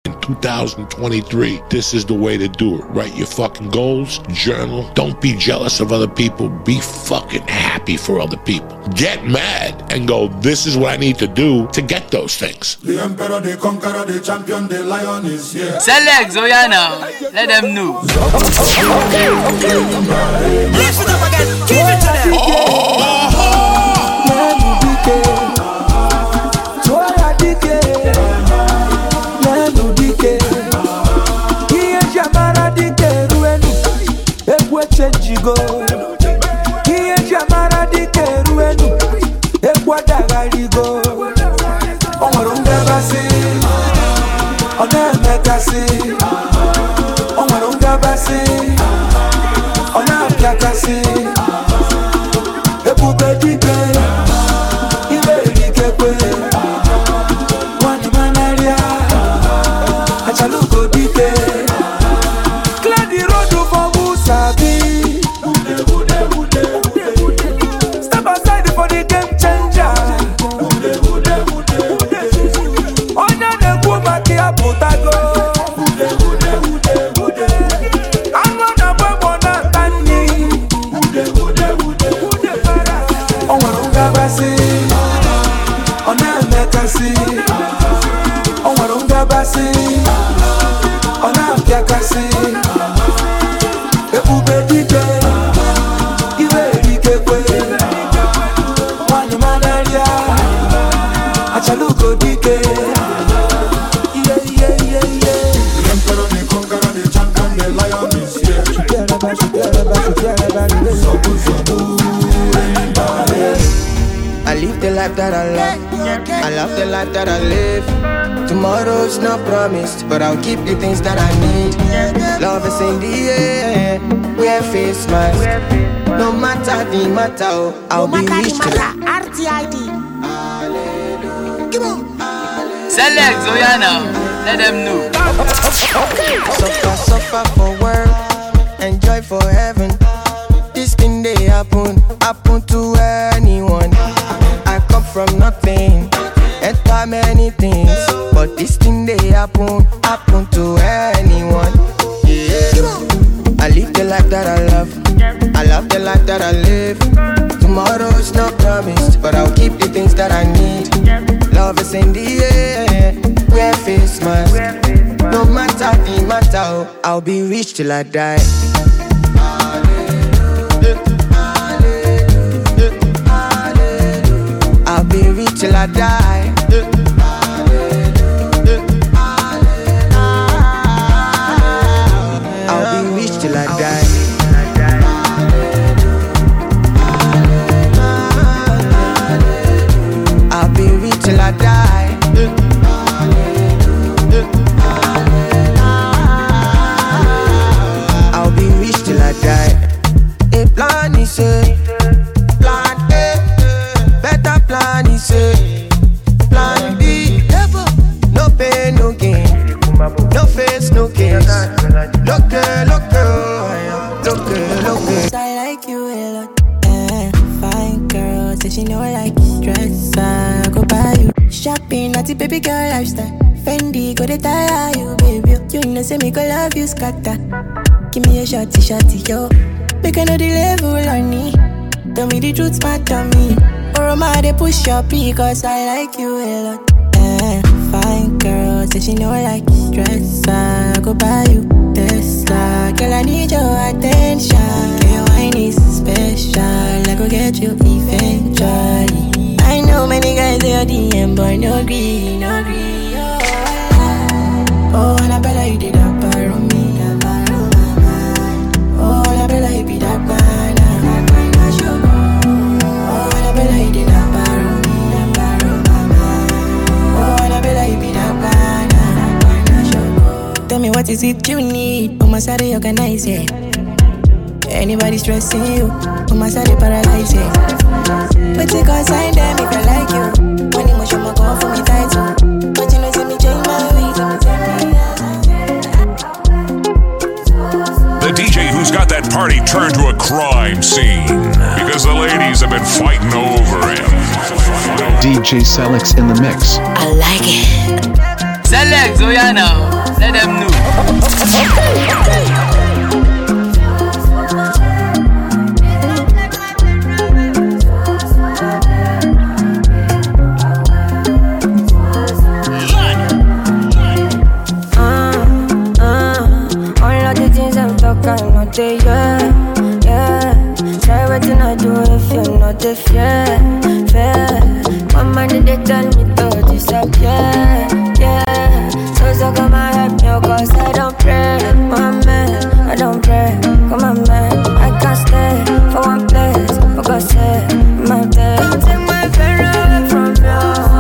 in 2023, this is the way to do it. Write your fucking goals, journal. Don't be jealous of other people. Be fucking happy for other people. Get mad and go, this is what I need to do to get those things. The emperor, the conqueror, the champion, the lion is here. Select Zoyana, let them know. Lift it up again, give it to them. Chigo, kiye jamara dikeruenu, ekwadagarigo. Omarunga basi, ona mekasi. Omarunga basi, ona piakasi. Ekubedike, iberikekwe. Wani manaria, achaluko dike. Gladi rodu for Musabi. I live the life that I love. I love the life that I live. Tomorrow's not promised, but I'll keep the things that I need. Love is in the air. Wear face mask. No matter the matter, I'll be rich to RTID. Come on. Select Zoyana, let them know. Suffer for work, enjoy for heaven. This thing they happen to anyone. I come from nothing, enter many things, but this thing they happen to anyone. Yeah. I live the life that I love. I love the life that I live. Tomorrow's not promised, but I'll keep the things that I need. Love is in the air. Wear face mask. No matter the matter, I'll be rich till I die. I'll be rich till I die. I'll be rich till I die. I'll be rich till I die. I'll be rich till I die. A plan is a plan A, better plan is a plan B. No pain, no gain, no face, no case. Look girl. I like you a lot. Fine girl, say she know like stress. I go buy you shopping, naughty baby girl lifestyle. Fendi go to tire you, baby. You know say me go love you, scatter. Give me a shotty, yo. Make another level on me. Tell me the truth, matter me. Or am I they push your P, cause I like you a lot. Fine girl, say she know like stress. I go buy you Tesla. Girl, I need your attention. Your wine is special. I go get you eventually. I know many guys they are DM, but no green. Oh, and I better you did that part on me. Oh, and I better you be that man. Oh, and I better you did that part on me. Oh, and I better you be that man. Tell me what is it you need? On my side, organize it. Anybody stressing you? On my side, paralyze it. But you can't sign them if I like you. When emotion will go for me title. But you know, see me change my ways. The DJ who's got that party turned to a crime scene because the ladies have been fighting over him. DJ Selix in the mix. I like it. Select Zoyana. Let them know. All of the things I'm talking, not the yeah. Try waiting I do if you're not the fair. Mama did they tell me to disappear, So come and help me, cause I don't pray, my man, I don't pray, come on man, I can't stay for one place, for God's sake, my day. Don't take my friend away from you.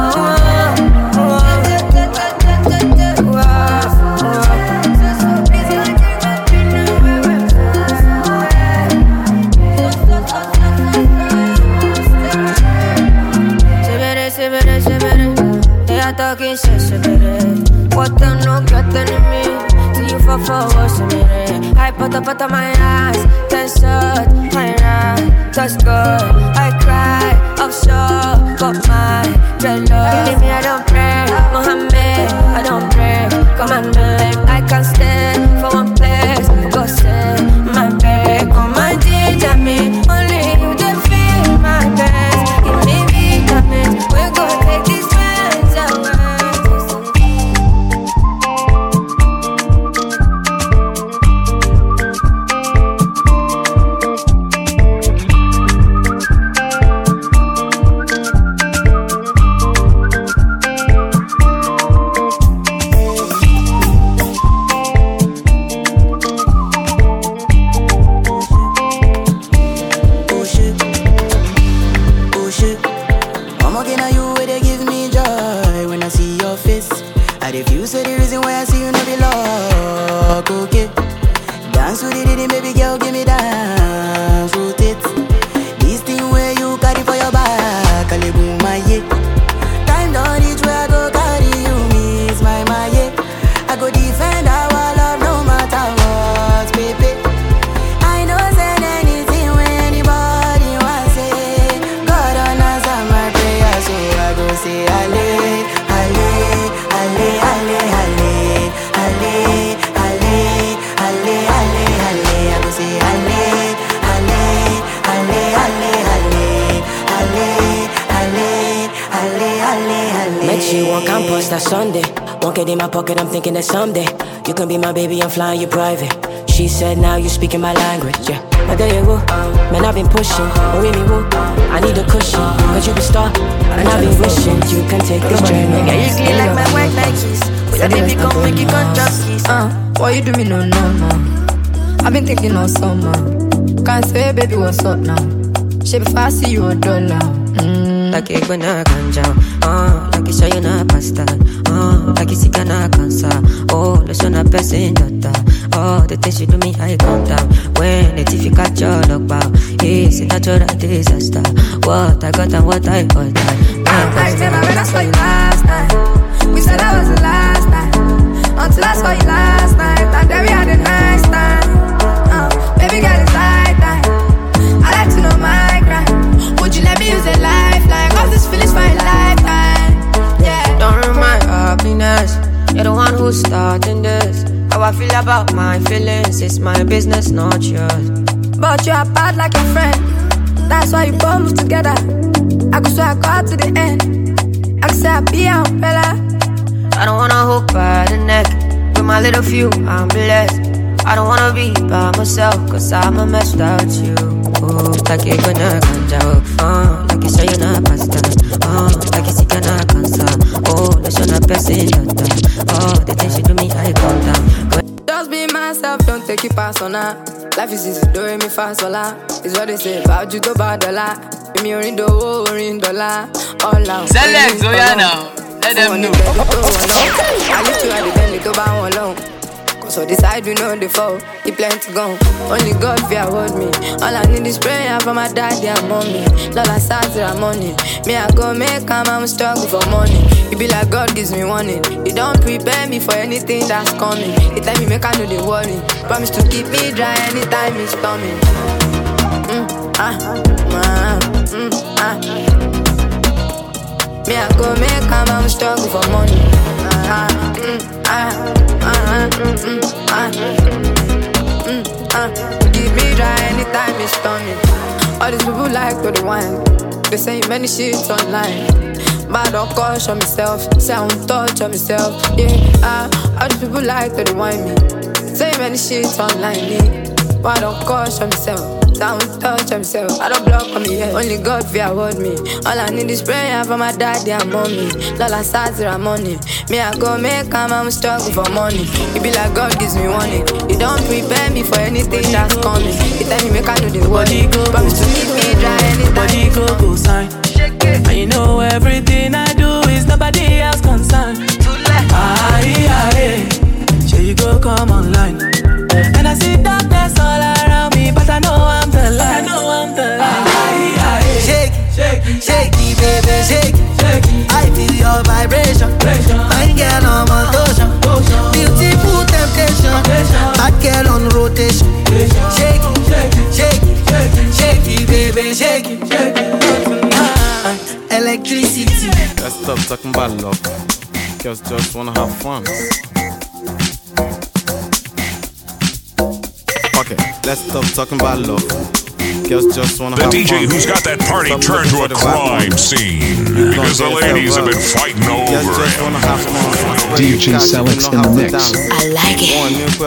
Talking shit, what the no got to me? See you for what's in it. I put up my eyes, then shut my eyes, touch good. I cry, I'm sure, got my dread love. Believe me, I don't pray, Mohammed, I don't pray. Come on, man, I can't stand for one place, for God's sake, my babe. Come on, ginger me, only you can feel my best. Give me vitamins, we're gonna take this. Sunday, won't get in my pocket, I'm thinking that someday you can be my baby, I'm flying you private. She said now you speaking my language, yeah. But there you go, man, I've been pushing, I need a cushion, cause you the star, and I've been wishing you can take this journey. Yeah, you clean like my white Nikes, with a baby come make you come just kiss. What you do me no, I've been thinking all summer, can't say baby what's up now, shit if I see you a dollar. Like egg when I ganja, like you say you not pasta, like you sick and I cancer. Oh, let's on a person data. Oh, the things you do me, I calm down. When the TV catch your look bow, it's a natural disaster. What I got and what I got. I never when I saw you last night. We said that was the last night. Until I saw you last night, and then we had a nice time. Baby girl, it's night time. I like to know my grind. Would you let me use a lifeline? Cause this feeling's for a lifetime. Yeah. Don't ruin my happiness. You're the one who's starting this. How I feel about my feelings, it's my business, not yours. But you're bad like your friend. That's why you both move together. I could swear I got to the end. I could say I'll be an umbrella. I don't wanna hold by the neck. With my little few, I'm blessed. I don't wanna be by myself, cause I'm a mess without you. Oh, like you gonna ganja, like you say you're not pasta, like you sick and I cancer. Oh, let's on a person data. Oh, the things you do me, I calm down. Just be myself, don't take it personal. Life is easy, do me fast, hola. It's what they say, about you to bad dollar. Give me in dollar, all out. Select, Zoyana, let them know. I lift you at the belly to buy one long. So decide we know the fall, he plenty gone. Only God fear hold me. All I need is prayer from my daddy and mommy. Lola Satra money. Me I go make come, I'm struggle for money. You be like God gives me warning. You don't prepare me for anything that's coming. The time you make I know the worry. Promise to keep me dry anytime it's storming. Me I go make come, I'm struggle for money. is stunning. All these people like to the wine. They say many shit online. But I don't caution myself. Say I won't touch on myself. Yeah, all these people like to the wine me. Say many shit online me. But I don't caution myself. Down touch himself, I don't block on me yet. Only God fear hold me. All I need is prayer for my daddy and mommy. Lola Sazira money. Me I go make I'm struggling for money. It be like God gives me warning. He don't prepare me for anything that's coming. He tell me make I do the work. Promise to keep me dry anytime. Body go sign. And you know everything I do is nobody else concerned. Sure you go come online. And I see darkness all around me, but I know I'm the light. Shake it, shake it, baby, shake it. I feel your vibration. Fine girl on motion. Beautiful temptation. Bad girl on rotation. Shake it, shake it, shake it, baby, shake it. Electricity. Let's stop talking about love. Girls just wanna have fun. Okay, let's stop talking about love. Girls just wanna have DJ fun. who's got that party turned to a crime scene because the ladies have been fighting over him. DJ Selix in the mix. I like it.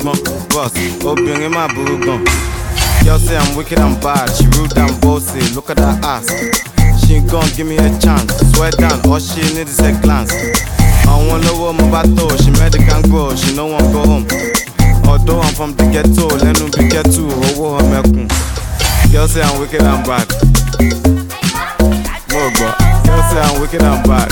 Girl say I'm wicked and bad. She rude and bossy. Look at her ass. She ain't gon' give me a chance. Swear down, all she need is a glance. I wanna know my battle. She made the can go. She no one go home. Although I'm from the ghetto, let me be ghetto. Oh, girl say I'm wicked and bad. Girl say I'm wicked and bad.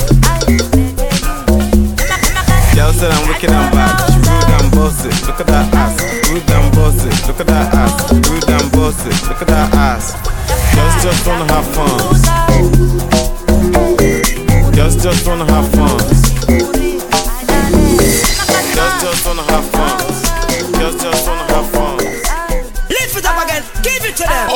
Girl say I'm wicked and bad. She rude and bossy. Look at that ass. Rude and bossy. Look at that ass. Rude and bossy. Look at that ass. Girls just wanna have fun. Girls just wanna have fun. Girls just wanna have fun. Girls just wanna have fun. Lift it up again, give it to them.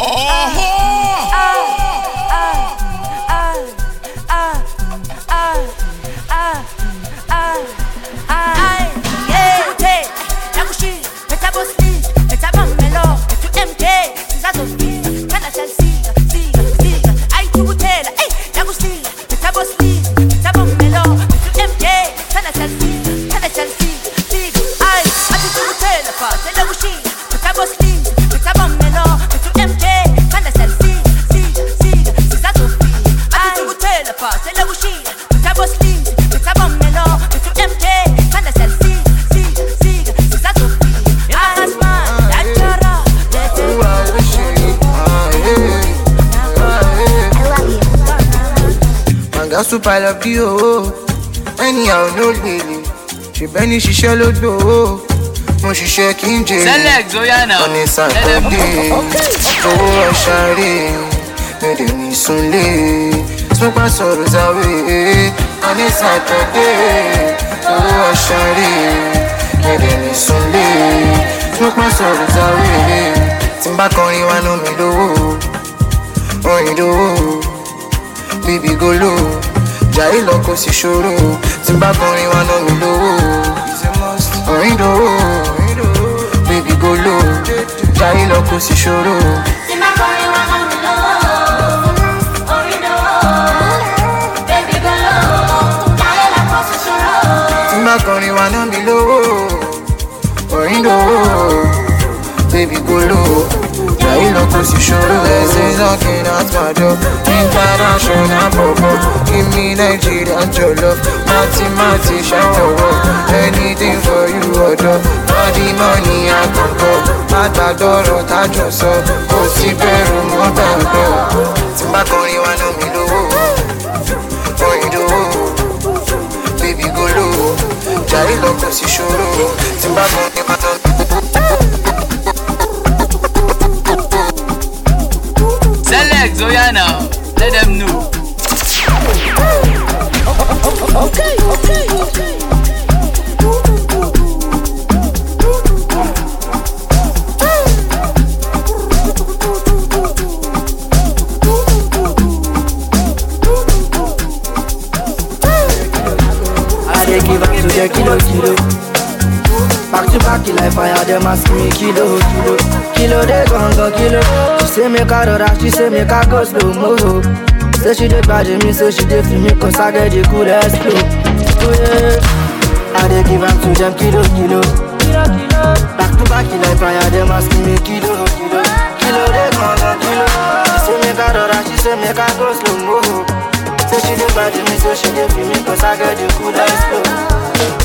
To pile up the anyhow no daily. She Benny she shell do. Mo she shaking J. Select Zoyana. On the Saturday. Oh shari. Me de mi sunle. Smoke my sorrows away. On the Saturday. Oh shari. Me de mi sunle. Smoke my sorrows away. Timba koni wa no mi do. Oh you do. Baby go low. Jai loko si shoro. Timba koni wa no mi lowo. Orin do. Baby go low. Jai loko si shoro. Timba koni wa no mi lowo. Orin do. Baby go low. Jai loko si shoro. Timba koni wa no mi lowo. Orin do. Baby go low. Jai loko si shoro. This is knocking at my door. International popo. Give me Nigerian your love. Mati, shout out. Anything for you, order. All the money I can go. Matadoro, tajo so. Kosi beru, motado. Timba koni wa no mi lowo. Orin do. Baby go low. Jai loko si shoro. Timba koni wa no mi lowo. Select Zoyana, let them know. Okay. I dey give up to the kilo. Back to back like fire, them ask me kilo, kilo. Kilo, they gon' go kilo. She say make her rora, she say make her go slow mo. Say she dey bad me, say she dey feel me, cause I get the coolest flow. Oh yeah, I dey give am to them kilo, kilo. Back to back like fire, them ask me kilo, kilo. Kilo, they gon' go kilo. She say make her rora, she say make her go slow mo. Say she dey bad me, say she dey feel me, cause I get the coolest flow.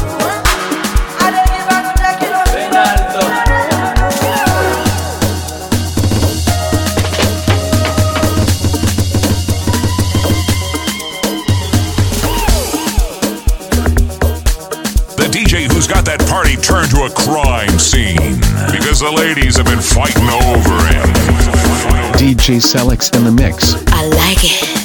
The DJ who's got that party turned to a crime scene because the ladies have been fighting over him. DJ Selix in the mix. I like it.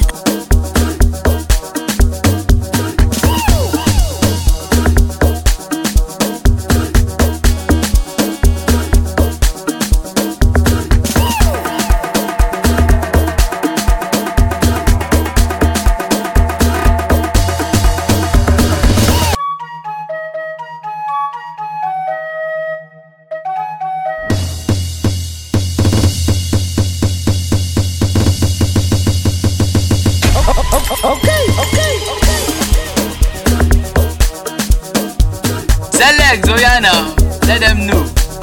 Select Zoyana, let them know.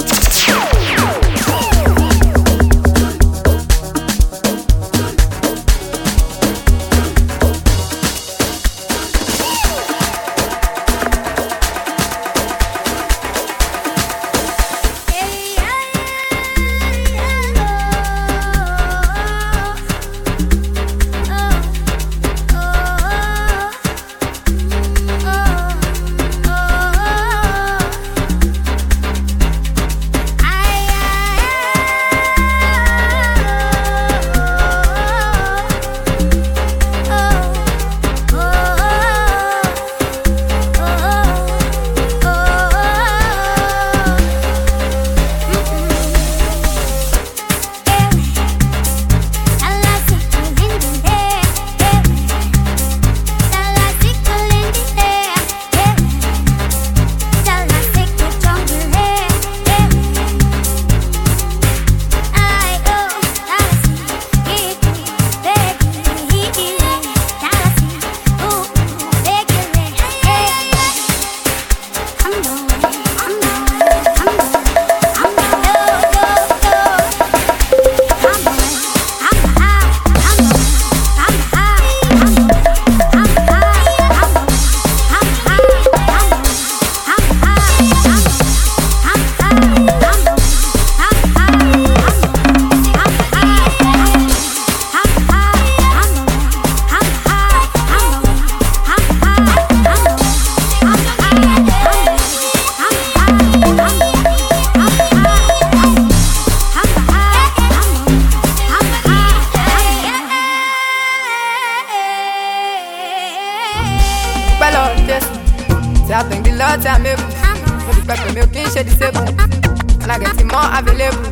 I think the Lord time able. For the pepper milk in shade disable. And I get it more available.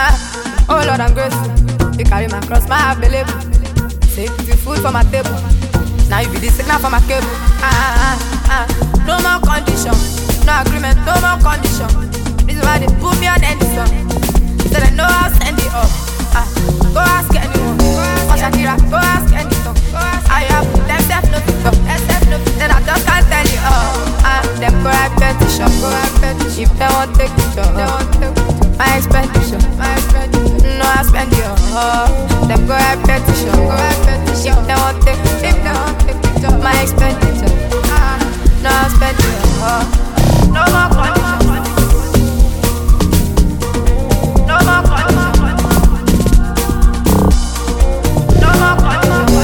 Oh Lord, I'm grateful. You carry my cross, my available. Say the food for my table. Now you be the signal for my cable. No more condition. No agreement, no more condition. This is why they put me on any song. Said I know I'll send it up. Go ask anyone. Or Shakira, go ask anyone. I have them self no picture. Then I just can't tell you them go write petition. If they won't take picture, my expectation. No, I spend you. Them go write petition. If they won't take picture, my expectation. No, I spend you. No more condition. No more condition. No more condition.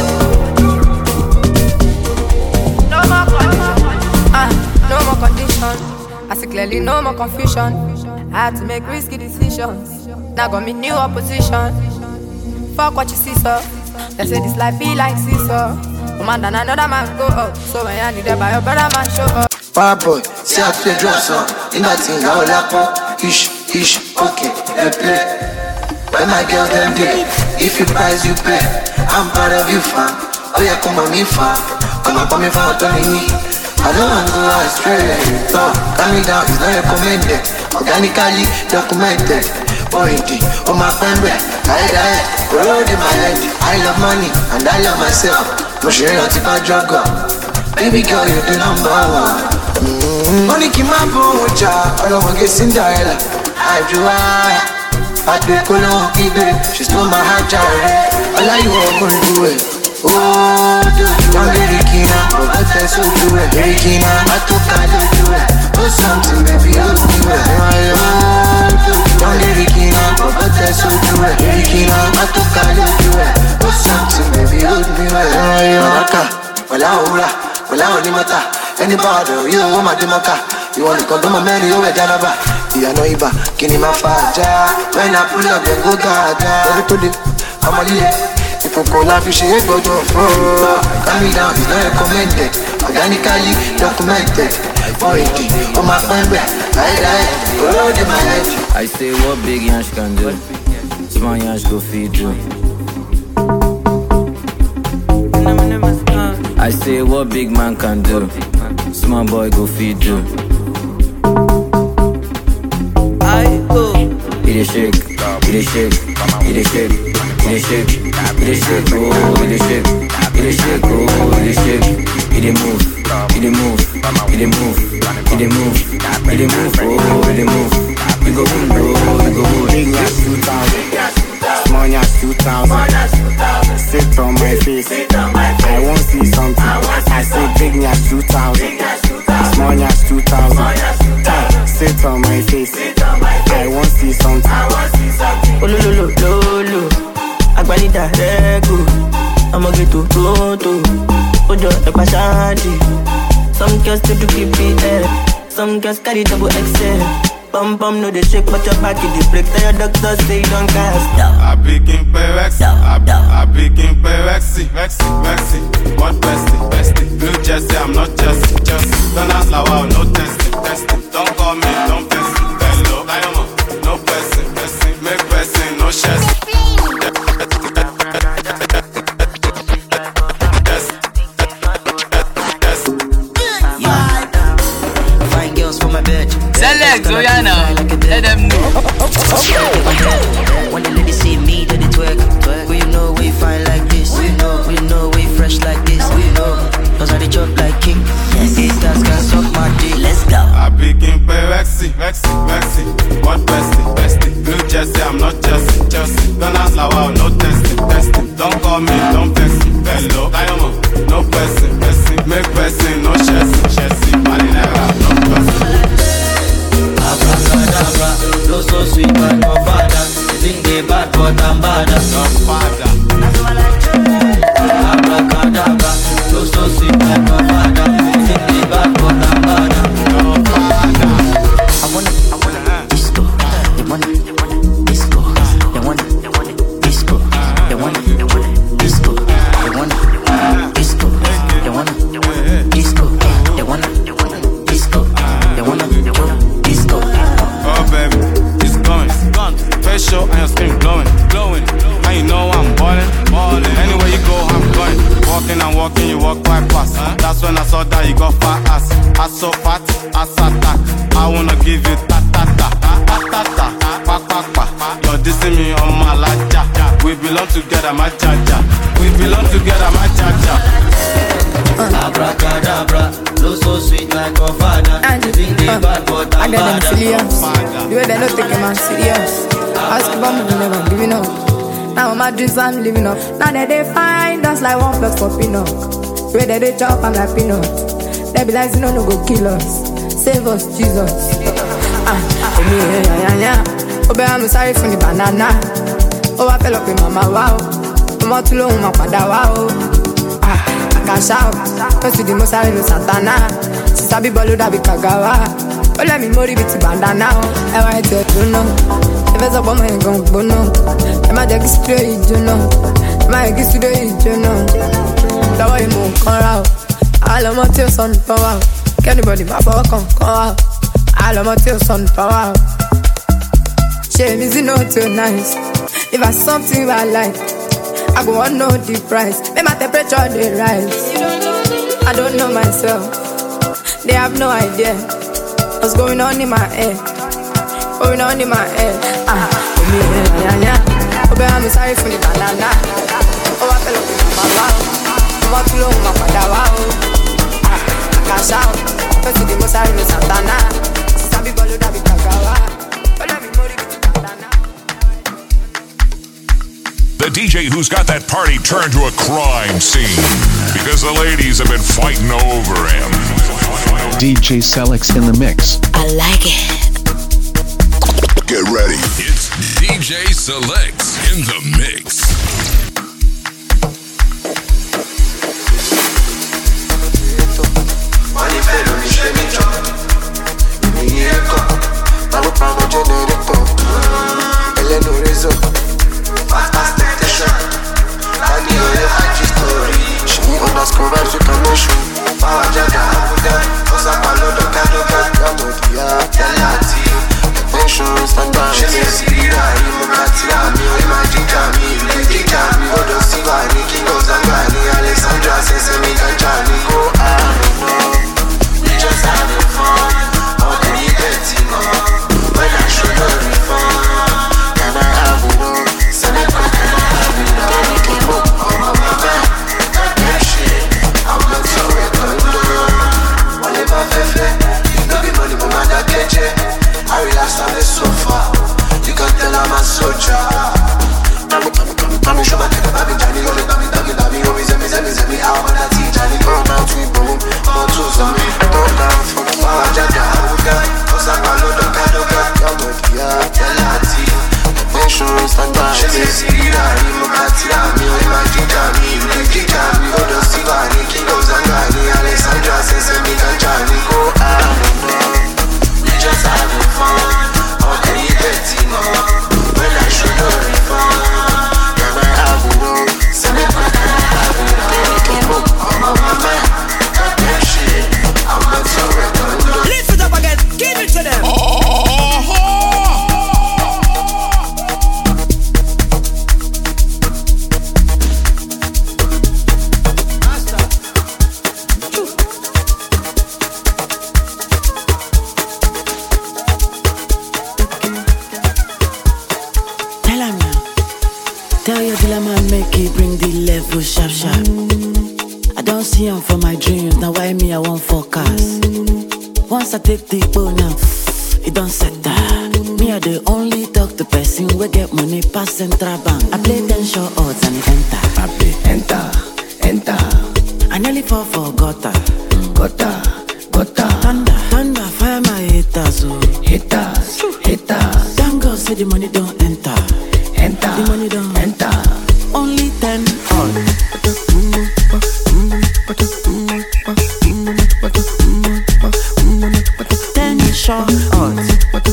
No more condition. No more condition. I see clearly no more confusion. I had to make risky decisions. Now got me new opposition. Fuck what you see, sir. They say this life be like seesaw. One man and another man go up. So when I need it by your brother man show up. Fire boy, see how to drop some. In that thing, I will lap up. Ish, okay, they play. When my girl them day, if you price, you pay. I'm part of you, fam. Oh yeah, come on me, fam. Come on, me, fam, Tony me. I don't want to go astray. So, calm me down, it's not recommended. Organically documented. Pointy, on my friend, I road in my head. I love money and I love myself. No share not if I drug up. Baby girl, you're the number one. Money keep my bone, I don't want to get Cinderella. I do I do Colon, she stole my heart, all I want to do it. Oh, do I'm very keen, but that's so do it. Very keen, I took I do it. Oh, something, baby, I'll do it. I'm very keen, but that's so do it. Very keen, I took I do it. Oh, something, baby, I'll do it. Well, I only matter. Anybody, you want my demoka. You want to come to my man, you wear Janaba. You know, Iba, Kini Mafaja. When I pull up, then go gaga. I'm a little. If you call up, you should go to calm me down, it's not recommended. Organically documented. Pointy, on my friend, I road in my head. I say what big Yansh can do. Small Yansh go feed you. I say what big man can do. Small boy go feed you. It is shake, it is shake, it is shake, it is shake, it is shake, oh, it is shake, it is shake, oh, it is shake, it is move, it is move, it is move, it is move, it is move, oh, it is move. We go boom, bro, we go boom. Big Yash 2000, small Yash 2000. Sit on my face, I won't see something. I say big Yash 2000, small Yash 2000. Sit on my face, I won't see something. Oh lo lo lo lo, Agbanita rego, I'ma get to Roto, Ojo Epashadi. Some girls still do keep it there, some girls carry double XL. Bum bum no they shake but your back in the break. Tell your doctor say you don't cast. I be King Perex, I be King Perexy, Vexy, what bestie, Blue Jersey, I'm not Jersey, don't ask Lawa, no testing, don't call me, don't test me, hello, no person, make person, no chest. Fine girls for my bed. Select, Zoyana, let them know. When the ladies see me, do the twerk. We know we fine like this. We know we fresh like this. We know, cause I the chop like king. Haters can suck my dick. Let's go. I be King Perexy, Vexy, what bestie, Blue Jersey, I'm not Jersey, don't ask Lawa, no testing, don't call me, don't text me, hello, no person, make person, no chessy, marinera, no person. Abracadabra, no so sweet but no father. Think they bad but I'm badder. No father. Abracadabra, no so sweet but no father. Think they bad but I'm badder. No father. I wanna disco. They wanna disco. They wanna disco. They wanna disco. They wanna disco. They wanna disco. They wanna disco. They wanna disco. Oh baby, it's going. Facial and your skin glowing. And you know I'm ballin'. Anywhere you go, I'm going. Walking and walking, you walk quite fast. That's when I saw that you got fat ass. Ass so fat, ass attack. I wanna give you ta-ta-ta, ta-ta-ta, pa-pa-pa. You're dissing me on my laja. We belong together, my jaja. We belong together, my jaja. Abracadabra, no so sweet like a father. They think they bad but I'm them serious. badder. The way they don't take a man serious. Ask about me, never giving up. Now my dreams I'm living up. Now that they find us like 1 plus 4 peanut. The way that they chop I'm like peanut. They be like no go kill us. Save us, Jesus. Oh baby I'm sorry for the banana. Oh I fell up in mama wow. I'm too long my father wow. I can shout. Cause to the most I know Santana. Since I be balled I be Kagawa. Oh let me mori with the bandana. I want to do no. If it's up on my gun, bono. I'm a jack straight, you know. My kiss today, you know. The way you move, come out. All of my tears on power. Can anybody my power come out? All of my tears on power. Shame is not too nice. If I something I like, I go on know the price. Make my temperature they rise. I don't know myself. They have no idea what's going on in my head. Going on in my head. I'm sorry for the banana. Oh, I fell off my wow. Oh, I flew on my father. Wow. I cash out. First of the most I know Santana. Sabi bolo da bitagawa. The DJ who's got that party turned to a crime scene because the ladies have been fighting over him. DJ Selix in the mix. I like it. Get ready. It's DJ Selix in the mix. Tell your dealer man make it bring the level sharp sharp. I don't see him for my dreams, now why me I want focus. Once I take the bone now, it don't set that. Me I the only talk to person we get money pass central bank. I play 10 short odds and it enter. I play enter. I nearly fall for gutter. Thunder, fire my haters, oh. Haters. Thank God say the money don't enter. The money don't enter. Only 10 odds. 10 short odds.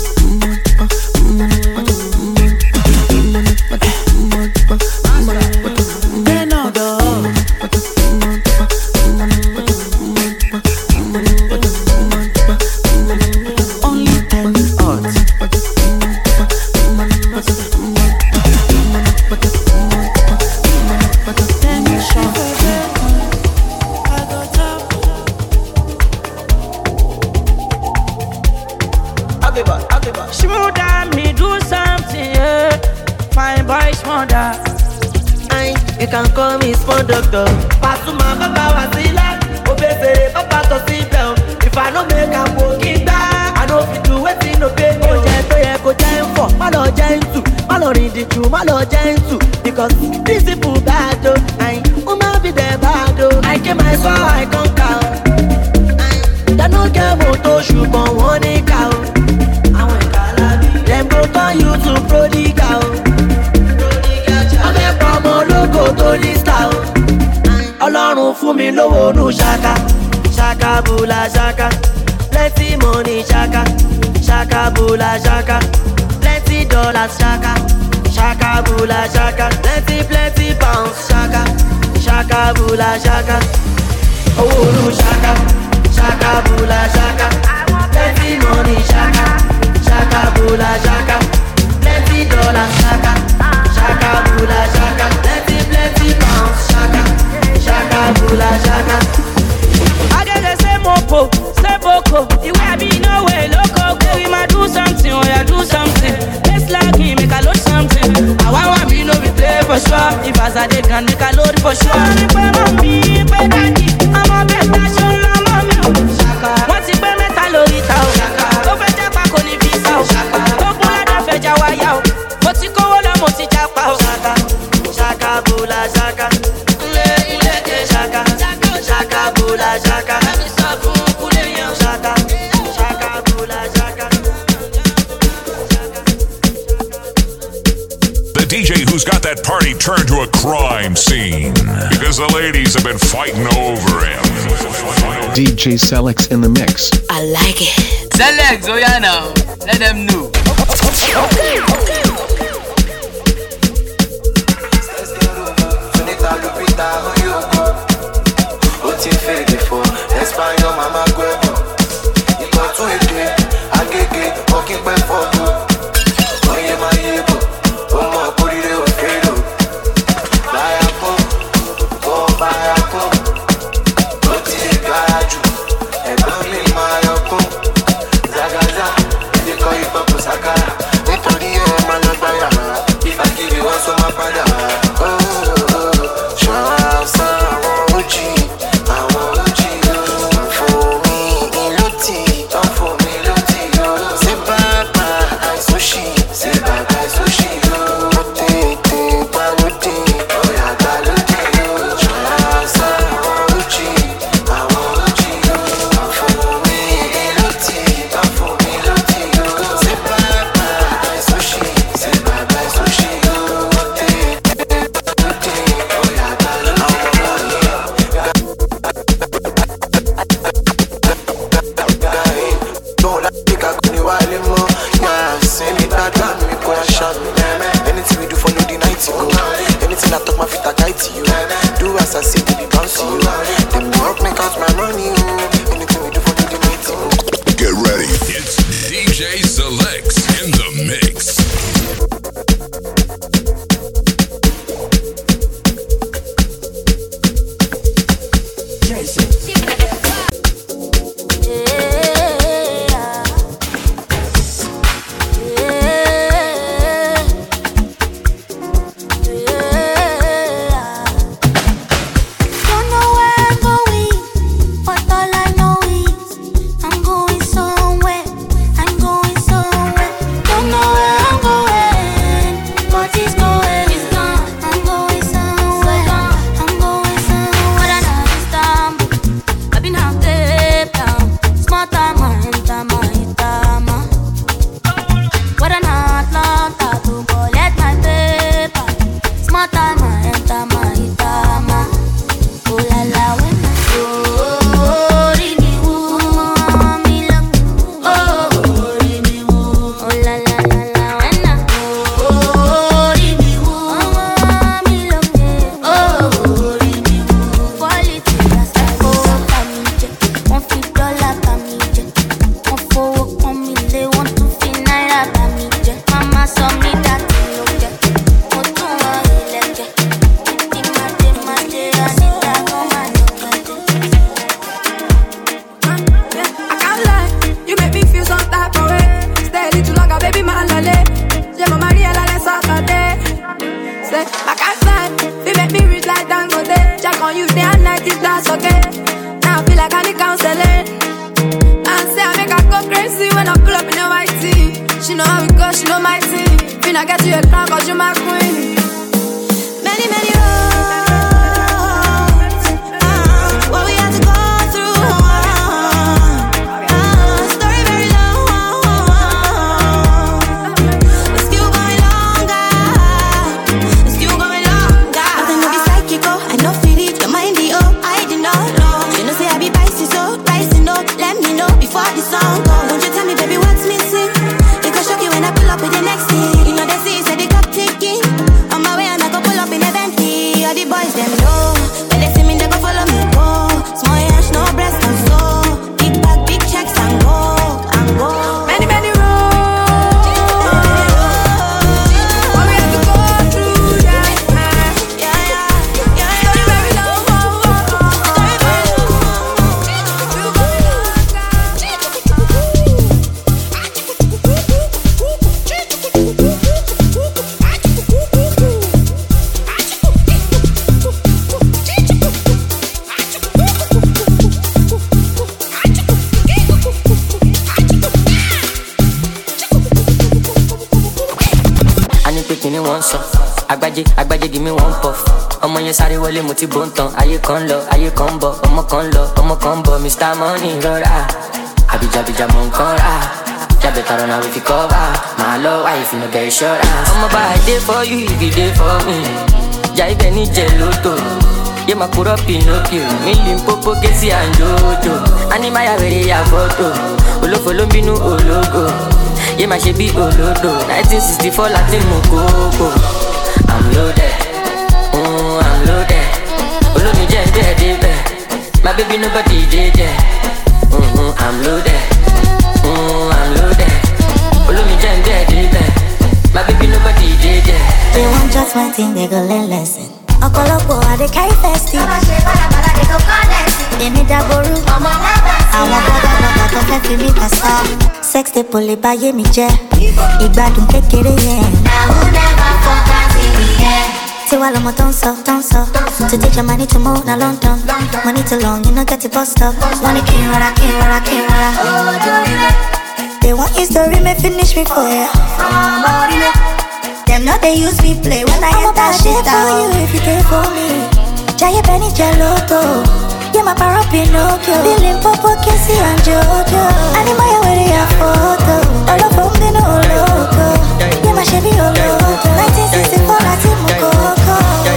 10 odds. Only 10 odds. You can call me small doctor. Pasuma Baba Wasila, Obefere Papa Tosibel. If I no make a walking back, I know if you do it in no pay. Oh, yeah, go giant for, malo giant two, malo read the two, malo giant two. Because these people bad, oh, I be the bad, oh. I came my soul, I can't count. They no get motor, shoot on one cow. Them go turn you to prodigal. To this town. Ọlọ́run fún mi lówó nù ṣaka. Ṣaka bula ṣaka. Plenty money ṣaka. Ṣaka bula ṣaka. Plenty dollars ṣaka. Ṣaka bula ṣaka. Plenty pounds ṣaka. Ṣaka bula ṣaka. Owó nù ṣaka. Ṣaka bula ṣaka. Plenty money ṣaka. Ṣaka bula ṣaka. Plenty dollars ṣaka. Ṣaka bula ṣaka. Plenty pounds, shaka, shaka, bula, shaka. I get the same mopo, same DJ who's got that party turned to a crime scene because the ladies have been fighting over him. DJ Selix in the mix. I like it. Select, oh yeah now. Let them know. Okay. Up with the next thing, you know they see, say the clock ticking. On my way and I go pull up in a Bentley. wọ́n sọ. Àgbájé give me one puff. Ọmọ yẹn sáré wọlé mo ti bó ń tan. Ayé kan lọ, ayé kan bọ̀. Ọmọ kan lọ, ọmọ kan bọ̀. Mr. Money rọra. Àbíjàbíjà mọ̀ nǹkan rà. Jábẹ̀ tọrọ náà fi cover. Màá lọ wáyé fún mi get insurance. Ọmọ bá I dey for you if you dey for me. Jà ibẹ̀ ní jẹ lóto. Yé máa kúrò Pinocchio. Mi Limpopo Kesi and Jojo. Animaya wèrè ya fọ́tò. Olófo ló ń bínú ológo. Yé máa ṣe bí olódò. 1964 láti mú kókó. I'm loaded, I'm loaded. Olómi jẹ́ ǹjẹ́ débẹ̀. My baby nobody dey there. I'm loaded, I'm loaded. Olómi jẹ́ ǹjẹ́ débẹ̀. My baby nobody dey there. They want just one thing, they go learn lesson. Ọ̀pọ̀lọpọ̀ àdé carry festive. Ọmọ ṣe bàlàbàlà they go connect. Èmi dàgbòrú. Ọmọ lábẹ́ sí. Àwọn bọ́dà tó fẹ́ fi mí pàṣà. Sex tape lè báyé mi jẹ́. Ìgbádùn kékeré yẹn. Now who never forgot in the end? Tiwa lọmọ tó ń sọ. To take your money to move na London. Money too long, you no get the bus stop. Wọ́n ní kí n rọra. They want history, may finish me for ya. Them know they use me play when I enter shit out. For you if you care for me. Jaye Benny Geloto. Yeah, my para Pinocchio. Limpopo Kesi and Jojo. Animaya with your photo. All of them they know loco. Yeah, my Chevy Oloto. 1964 Lati Mukoko.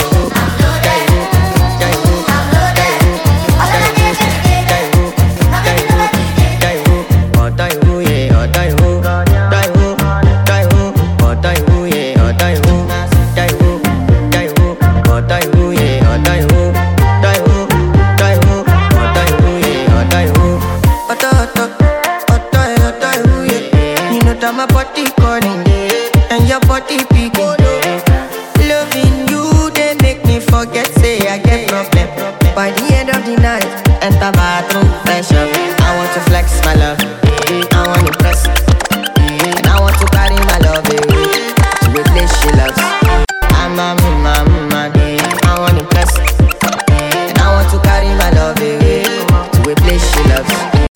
My body calling and your body picking. Loving you, they make me forget, say I get problem. By the end of the night, enter bathroom, fresh up. I want to flex my love, I want to impress, and I want to carry my love away to a place she loves. I'm a man, I want to impress, and I want to carry my love away to a place she loves.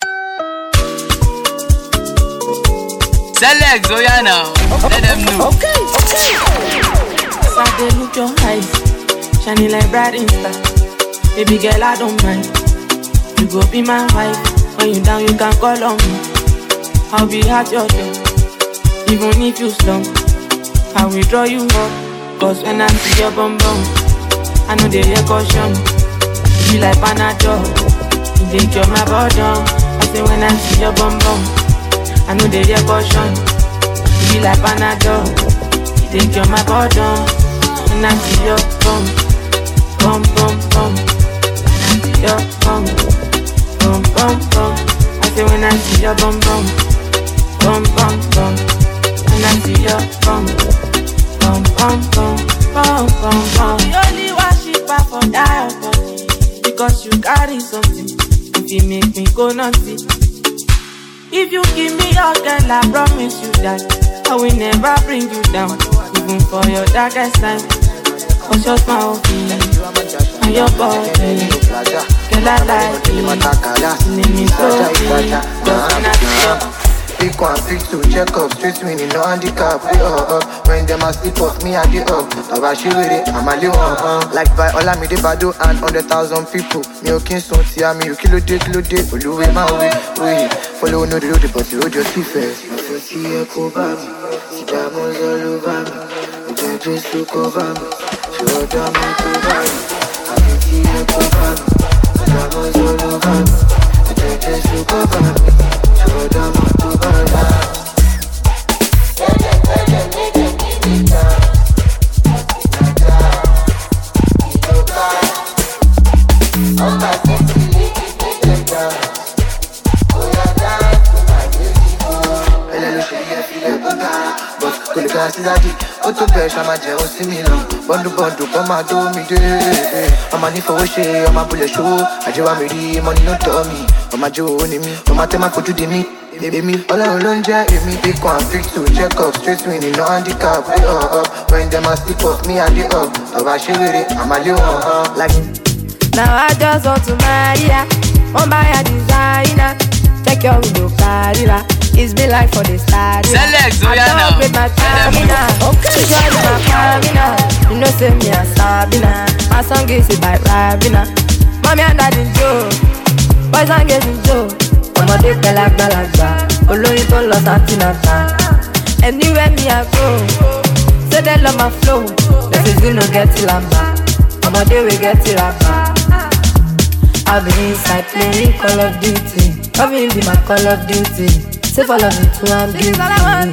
Select, oh yeah now. Let them know. Okay. So they look your eyes, shining like bright star. Baby girl, I don't mind. You go be my wife. When you down, you can call on me. I'll be at your door, even if you slump. I will draw you up, cause when I see your bum bum, I know they hear caution. You be like Panadol, you dey cure my bottom. I say when I see your bum bum, I know they hear caution. You be like Panadol, you dey cure my bottom. When I see your bum, bum bum bum. When I see your bum, bum bum bum. I say when I see your bum bum, bum bum bum. When I see your bum, bum bum bum, bum bum bum. You only worship her for that body, because you carry something. If you make me go naughty. If you give me your girl, I promise you that I will never bring you down, even for your darkest time. Cause your smile and your body, girl I like it. Let me slowly, cause when I see your Pick one, pick two, check up, straight winning, no handicap. When them a sleep off, me and the up. About she with it, I'm a little like by all I made the bado and 100,000 people. Me okay, so see me, you kilo day, Oluwe my way. Follow no the road, but you just see first. I see a cover me, see diamonds all over me. You just look over me, she all down my cover me. I see a cover me, see diamonds all over me. You just look over me, she all down my cover me. Ó tó bẹ́ẹ̀ ṣá máa jẹun sí mi lọ. Bọ́ndù kọ́ máa tó mi dé. Ọmọ nífọwọ́ ṣe ọmọ abúlé ṣòwò. Àjẹwà mi rí money no tọ́ mi. Ọmọ àjò owó ni mí. Ọmọ àtẹ́ máa fojú di mí. Èmi Ọlọ́run ló ń jẹ́ èmi. Pick one, pick two, check up, straight winning, no handicap. Way up, when them a sleep off, me and the up. Ọba ṣe wèrè, àmà lé wọn. Like. Now I just want to marry her. On my designer. Take your window, Carira. It's been like for the start. Select, I don't with my stamina. Okay, you're my stamina. You know, say me a Sabina. My song is it by Ravina. Mommy and daddy Joe. Boys and girls in Joe. Ọmọdé pẹ̀lágbàlagbà. Olórin tó lọ sátìnàtà. Anywhere me I go. Say they love my flow. This is you no get till I'm back. Ọmọdé we get till I'm back. I've been inside playing Call of Duty. Loving be my Call of Duty. Say for love me too, I'm guilty. Things all I want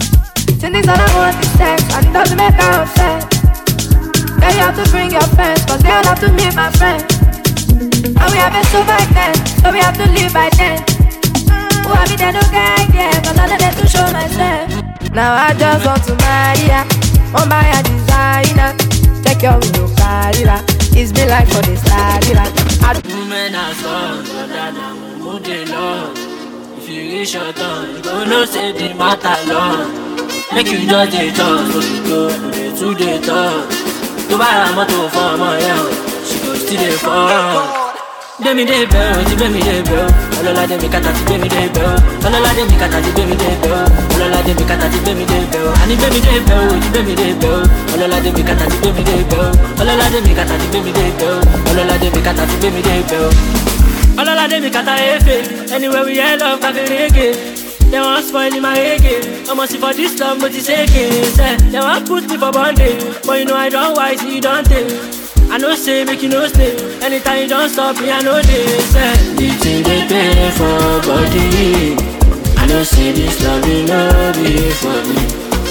is sex, and it doesn't make her upset. Then you have to bring your friends, cause they all have to meet my friends. And we have been so by then, so we have to live by then. Who have me there, no guy, yeah, cause I'm there to show myself. Now I just want to marry her, oh my designer. Take your window, Carira. It's been like for the start. Women are strong, but that I'm moving long. If you reach your turn, you gon' know say the matter long. Make you just dey talk, so you go to the talk. To buy a motor for my young, she go still dey fall. Demi dey bell, ti demi dey bell. Olola demi kata ti demi dey bell. Olola demi kata ti demi dey bell. Olola demi kata ti demi dey bell. Ani demi dey bell, ti demi dey bell. Olola demi kata ti demi dey bell. Olola demi kata ti demi dey bell. Olola demi kata ti demi dey bell. Olola demi kata efe. Anywhere we hear love, cafe reggae. They want spoil my reggae. I'm see for this love, but it's aching. They want put me for bondage, but you know I don't wise, you don't take. I know say make you no stay. Anytime you don't stop me, I know this. The thing they pay for body. I know say this love will not be for me.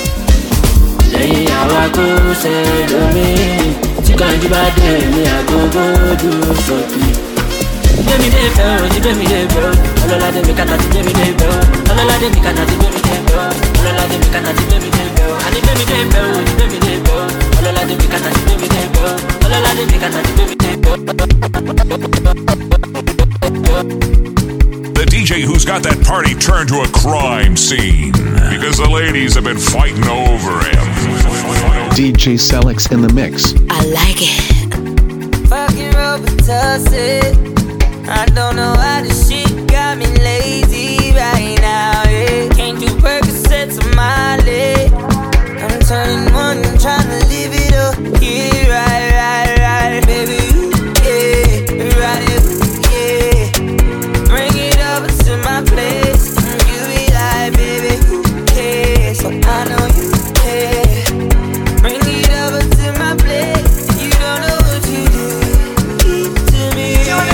Lay how I go say to me. You can't give a damn me, I go do something. Demi dey bell, ti demi dey bell. Olola demi kata ti demi dey bell. Olola demi kata ti demi dey bell. Olola demi kata ti demi dey bell. Ani demi dey bell, ti demi dey bell. Olola demi kata ti demi dey bell. Olola demi kata ti demi dey bell. The DJ who's got that party turned to a crime scene because the ladies have been fighting over him. DJ Selix in the mix. I like it. Fucking Robitussin. I don't know why this shit got me lazy right now, yeah. Can't do Percocets on my leg. I'm turning one and trying to live it up. Yeah, right, baby, yeah, right, yeah. Bring it over to my place. And you be like, baby, who cares? So I know you care. Bring it over to my place. You don't know what you do. Keep to me.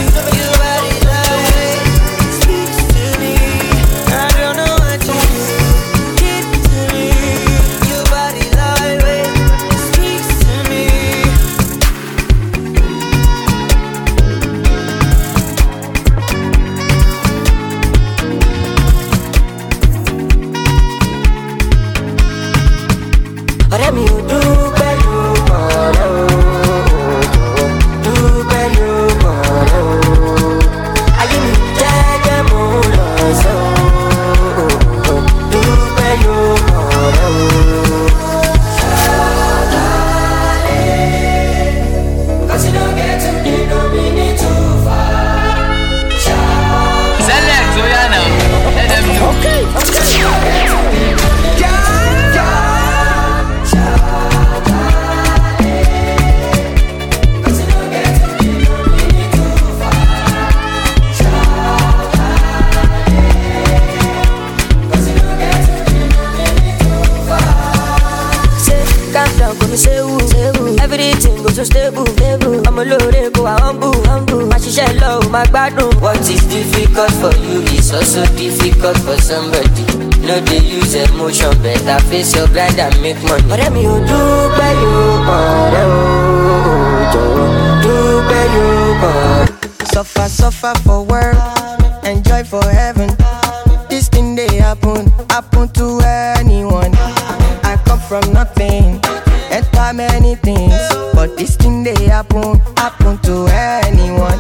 What is difficult for you is also difficult for somebody. No, they use emotion, better face your grind and make money. Ọ̀rẹ́ mi ò dúpẹ́ yóò ọ̀rẹ́ o, jọ̀wọ́ dúpẹ́ yóò ọ̀rẹ́. Suffer for work, enjoy for heaven. This thing they happen to anyone. I come from nothing, enter many things, but this thing they happen to anyone.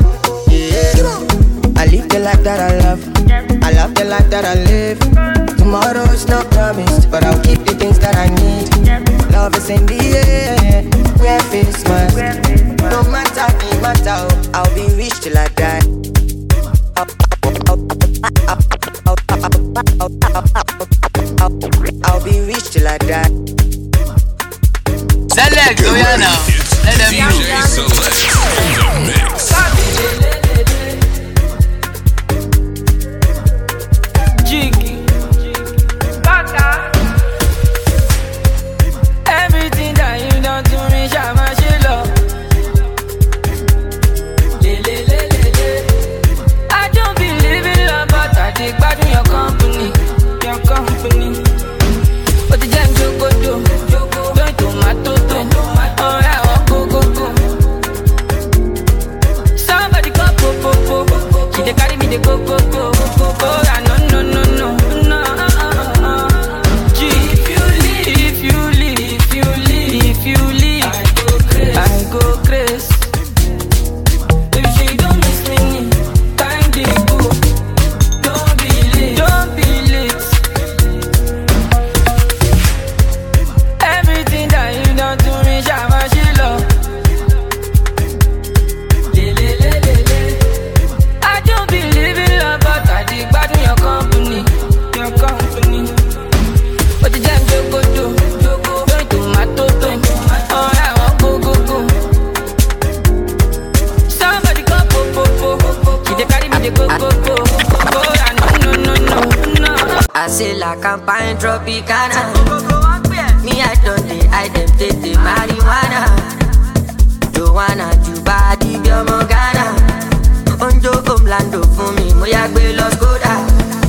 I live the life that I love. I love the life that I live. Tomorrow is not promised, but I'll keep the things that I need. Love is in the air, wear face mask. No matter the matter, I'll be rich till I die. I'll be rich till I die. Select, oh yeah now. Let them know. DJ Select in the mix. Jiggy. Everything that you done to me, Shama Shilo. I don't believe in love, but I dig back in your company. Your company. But the jam you go do, don't do my toto. Oh yeah, go go go. Somebody go go go go. She dey carry me, dey go go go. Oh yeah, no no no no no. If you leave, I go crazy. If she don't miss me, time dey go. Don't be late. Everything that you done to me, Shama Shilo. I don't believe in love, but I dig back in your company. But the jam you go do, don't do my toto. Oh yeah, go go go. Somebody go go. She dey carry me, dey go go go. Oh yeah, no. I say la campagne tropicana. Me I don't I them take the marijuana. Joanna, Juba, Dibia, Morgana. Onjo, Omlando for me, Moya, Los Goda.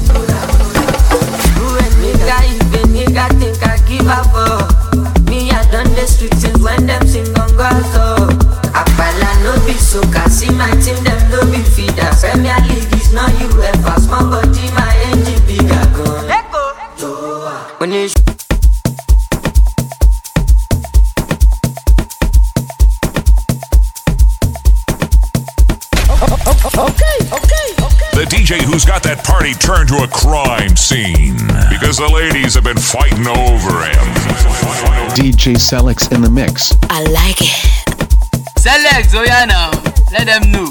Nigga think I give up me, I done the streets and when them sing on so Apala no be so see my team, them no be feeder. Premier League is not UEFA, small body, my engine bigger gun. Let go. When you Okay. The DJ who's got that party turned to a crime scene because the ladies have been fighting over him. DJ Selix in the mix. I like it. Select, oh yeah now. Let them know.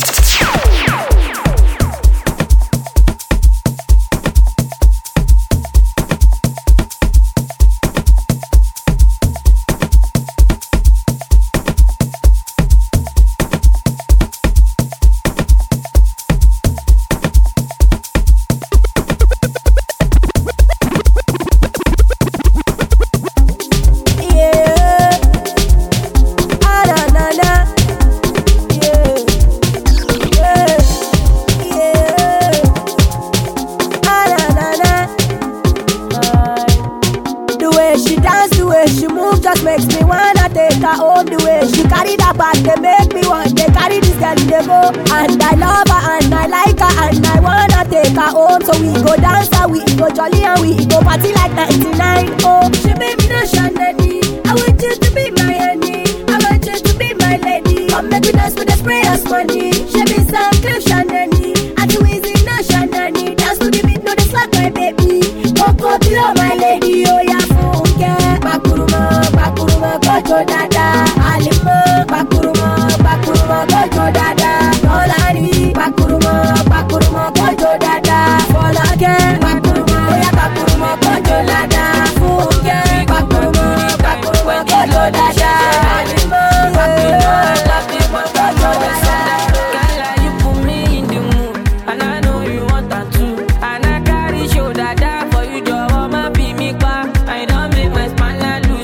Makes me wanna take her home the way she carry that bag. They make me want they carry this girl they go. And I love her and I like her and I wanna take her home. So we go dance and we go jolly and we go party like 99. Oh, she made me no shandy. I want you to be my honey. I want you to be my lady. Come make me dance with the sprayers money. She be some cliff shandy. I do easy no shandy. Dance to the beat, no the slack my baby. Coco below my lady. Oh yeah, funke. Bakuruma, gojo dada. Alimo, bakuruma, gojo dada. Dolari, bakuruma, gojo dada. Folake, bakuruma, gojo dada. Funke, bakuruma, gojo dada. Alimo, bakuruma, gojo dada. Girl, you put me in the mood, and I know you want that too. And I carry show dada for you, Joe, my be me back. I don't make my spine loose.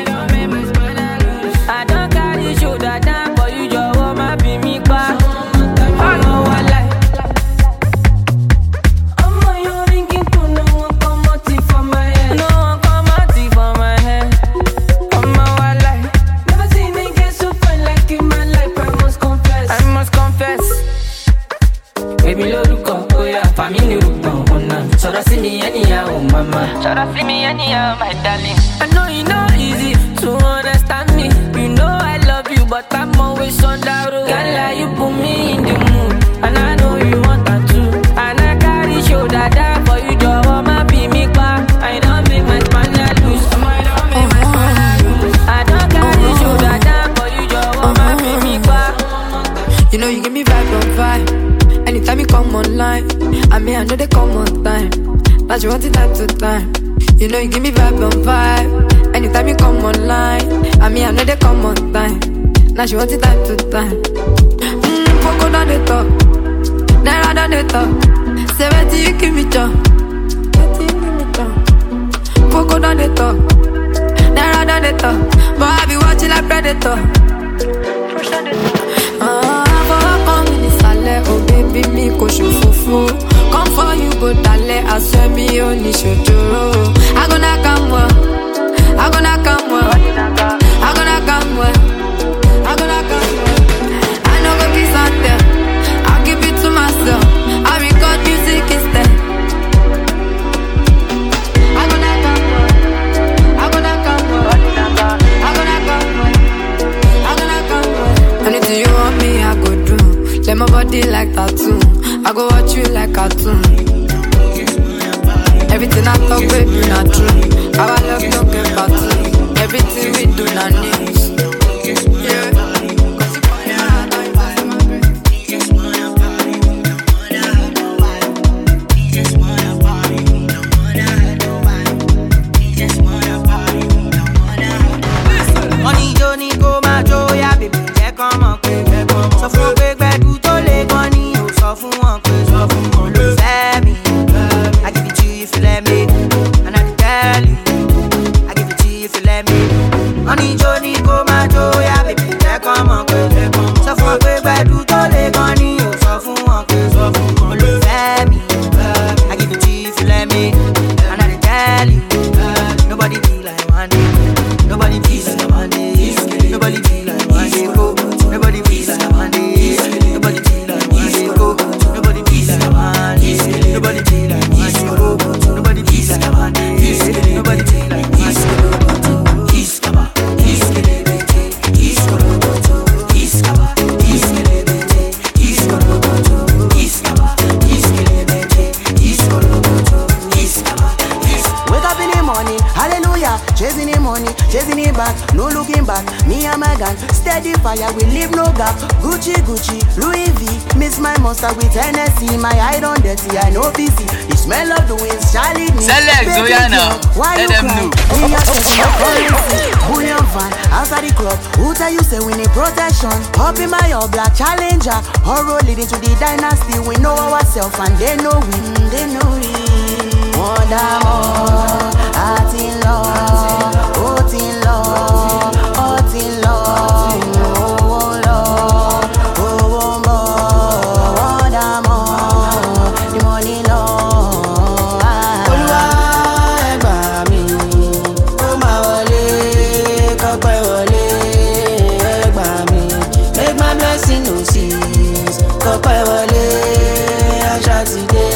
I don't carry show dada for you, Joe, my be me back. I know I like. You're thinking to no one come out for my head. No one come out for my head. I like. Never seen me get so fine like in my life. I must confess. Baby, look up, oh yeah, family look on. So see me anyhow, mama. So see me anyhow, my darling. I know you know easy to understand me. You know I love you, but I'm always on that road. Girl, you put me in the mood, and I know you want that too. And I carry show dada for you, Joe, my be me back. I don't make my spine loose. I don't carry show dada for you, Joe, my be me back. You know you give me vibe on vibe. Anytime you come online, I know they come on time. But you want it time to time. You know you give me vibe on vibe. Anytime you come online, I know they come on time. Now she want it time to time. Poco down the top, Naira down the top. 70 you give me job. Poco down the top, Naira down the top. But I be watching like Predator. Come in this alley, oh baby me ko shofofo. Come for you go dale, I swear me only shojoro. I gonna come well, I gonna come well, I gonna come well, I gonna come well. I know go kiss out there, I'll keep it to myself. I record music instead. I gonna come well, I gonna come well, I gonna come well, I gonna come well. Anything you want me, I go do. Let my body like tattoo. I go watch you like cartoon. Everything I talk, baby, not true. Our love don't get battle. Everything we do, not news. Yeah. Money, Johnny, go, my Joe, yeah, baby, yeah, come on, baby, come on. So from big bed, do to leg money, oh, so from one, so from one, let me. I give it to you if you let me, and I tell you, I give it to you if you let me. Money, Johnny, go, my Joe, yeah, baby, yeah, come on, baby, come on. So from big bed, do to leg money, oh, so from one, let me. I give it to you if you let me, and I tell you, nobody be like one day, nobody be like one day. Nobody be like one day, go. Nobody be like one day. Nobody be like one day, go. Nobody be like one day. Nobody be like one day, go. Nobody be like one day. Nobody be like one day, go. Iskaba, iskelebete, iskoloboto, iskaba, iskelebete, iskoloboto, iskaba, iskelebete, iskoloboto, iskaba. Wake up in the morning, hallelujah, chasing the money, chasing it back, no looking back. Me and my gang, steady fire, we leave no gap. Gucci, Gucci, Louis V, miss my monster with Hennessy. My eye on dirty, I know busy. The smell of the winds, Charlie me. Select, Zoyana, let them know. We are chasing the currency, bullion van, outside the club. Who tell you say we need protection? Up in my all black challenger, horror leading to the dynasty. We know ourselves and they know we, they know we. Wonder more, heart in love, heart in love, heart in love, oh Lord, oh more, wonder more, the money Lord. Olúwa ẹ gbà mí, kó má wọlé, kọ́pẹ́ wọlé, ẹ gbà mí, make my blessing no cease, kọ́pẹ́ wọlé, àṣà ti dé.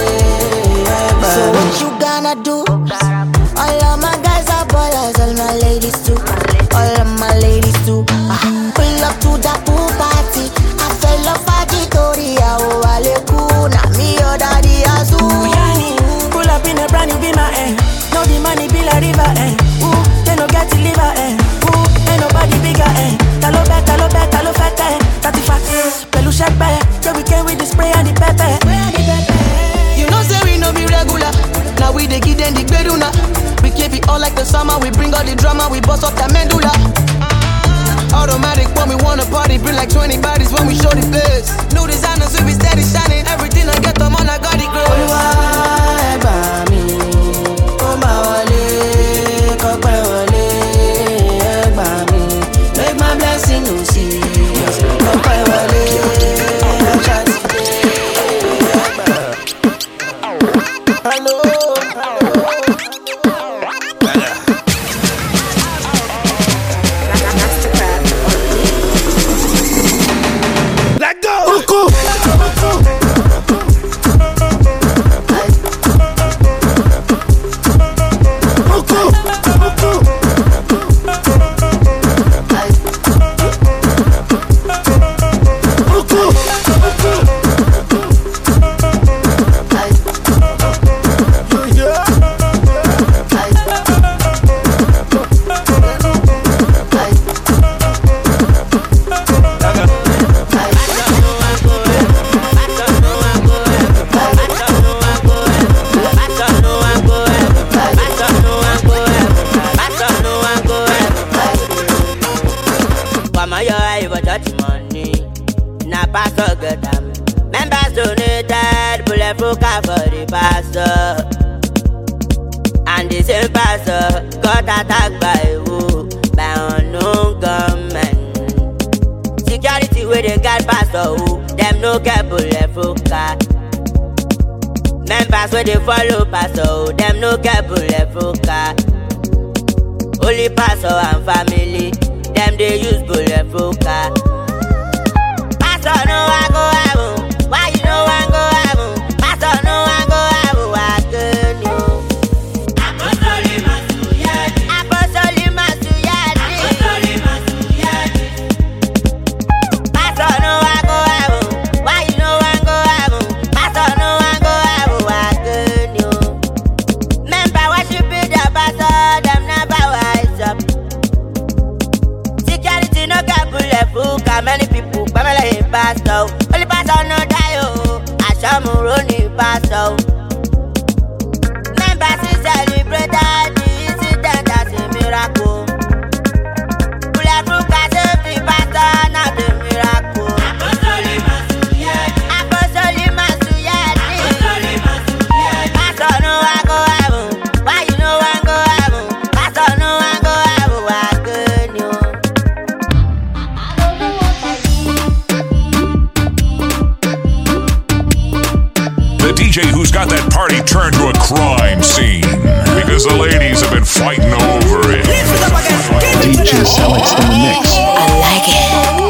So what you gonna do? All of my guys are ballers, all my ladies too. All of my ladies too. Pull up to the pool party. I fell off at the Korea. Oh, Alekuna, me your daddy Azu. Pull up in a brand new Beamer, no the money be like river, Ooh, they no get to liver, Ooh, ain't nobody bigger, Talo bet, 35, peluche bear. So we came with the spray and the pepper. You know say we no be regular. Now we dey give them the beduna. We keep it all like the summer. We bring all the drama. We bust up the medulla. Automatic when we wanna party. Bring like 20 bodies when we show the place. New designers we be steady shining. Everything I get them on I got it great. Olúwa ẹ gbà mí, kó má wọlé, kọ́pẹ́ wọlé, ẹ gbà mí. Make my blessing no cease, kọ́pẹ́ wọlé, àṣà ti dé. Hello. Let go. ṣe ń pàṣọ gọ́tà tàgbà èwo by unknown gunmen. Security wey dey guard pastor o, dem no get bullet full car. Members wey dey follow pastor o, dem no get bullet full car. Only pastor and family, dem dey use bullet full car. Pastor no wan go heaven, why you no wan go heaven? Pastor no wan go heaven, why couldn't you? Apostoli Masuyadi, Apostoli Masuyadi, Apostoli Masuyadi. Pastor no wan go heaven, why you no wan go heaven? Pastor no wan go heaven, why couldn't you? Member worshiping the pastor, dem never wise up. Security no get bullet full car, many people family pastor. Only pastor no die o, Ashamuro ni pastor. Members is celebrate the incident as a miracle. Bullet full car save the pastor, not a miracle. Apostoli Masuyadi, Apostoli Masuyadi, Apostoli Masuyadi. Pastor no wan go heaven, why you no wan go heaven? Pastor no wan go heaven, why couldn't you? The DJ who's got that party turned to a crime scene because the ladies have been fighting over him. DJ Selix in the mix. I like it.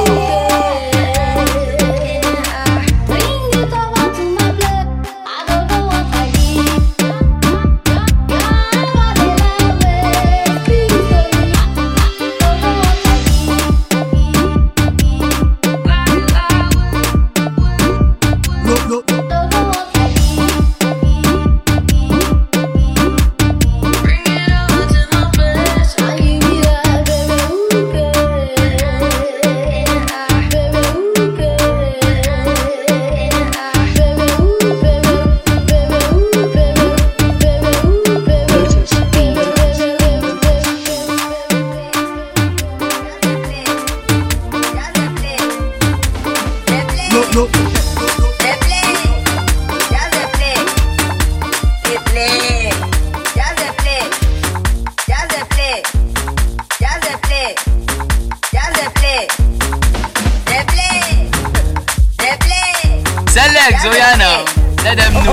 Select, so you know. Let them know.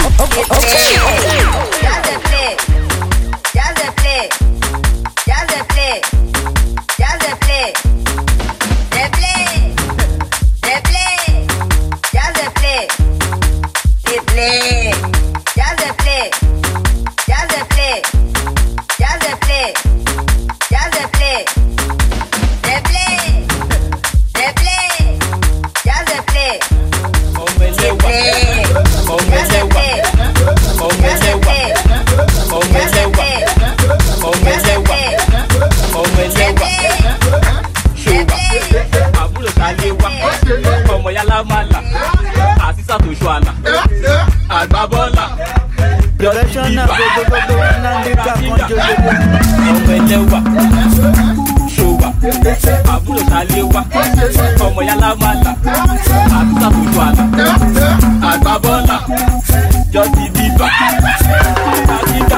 Ọmọ yálà màlà, àṣìṣà tó ṣọ àlà, àgbà bọ́là. Professional gbogbogbò Nandika Konjolobo. Ọmọ ẹlẹ́wà, ṣòwà, àbúrò ṣàléwà. Ọmọ yálà màlà, àṣìṣà tó ṣọ àlà, àgbà bọ́là. Jọ́sí bíbà, àṣìṣà.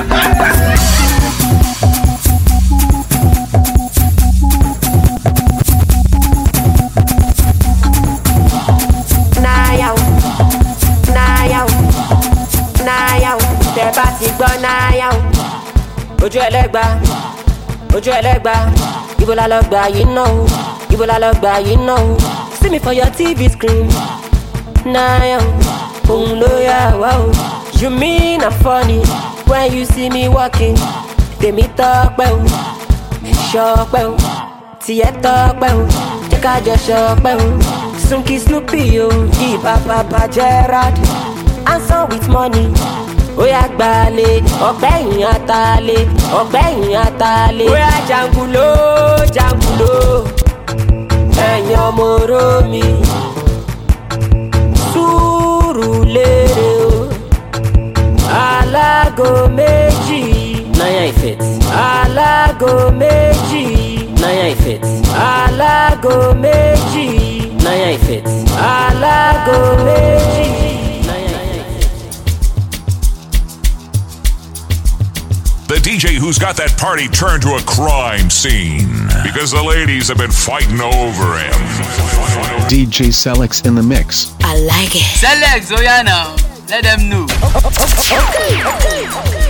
Ojú ẹlẹ́gba, ibo la lọ gbà yìí náà o, ibo la lọ gbà yìí náà o. See me for your TV screen, náà òun ló yà wá o. You mean I'm funny when you see me walking? Tèmi tọ́pẹ́ o, ṣọpẹ́ o, tiẹ̀ tọ́pẹ́ o, jẹ́ ká jọ ṣọpẹ́ o. Sunky Snoopy o, Papa Gerard, answer with money. Oya gbalẹ̀, ọ̀gbẹ́yìn atalẹ̀, ọ̀gbẹ́yìn atalẹ̀. Oya jangulo, jangulo, ẹ̀yin ọmọ oró mi. Surulere o, alágo méjì. Naya Ifet. Alágo méjì. Naya Ifet. Alágo méjì. Naya Ifet. Alágo méjì. The DJ who who's got that party turned to a crime scene because the ladies have been fighting over him. DJ Selix in the mix. I like it. Select, oh yeah now. Let them know. Okay.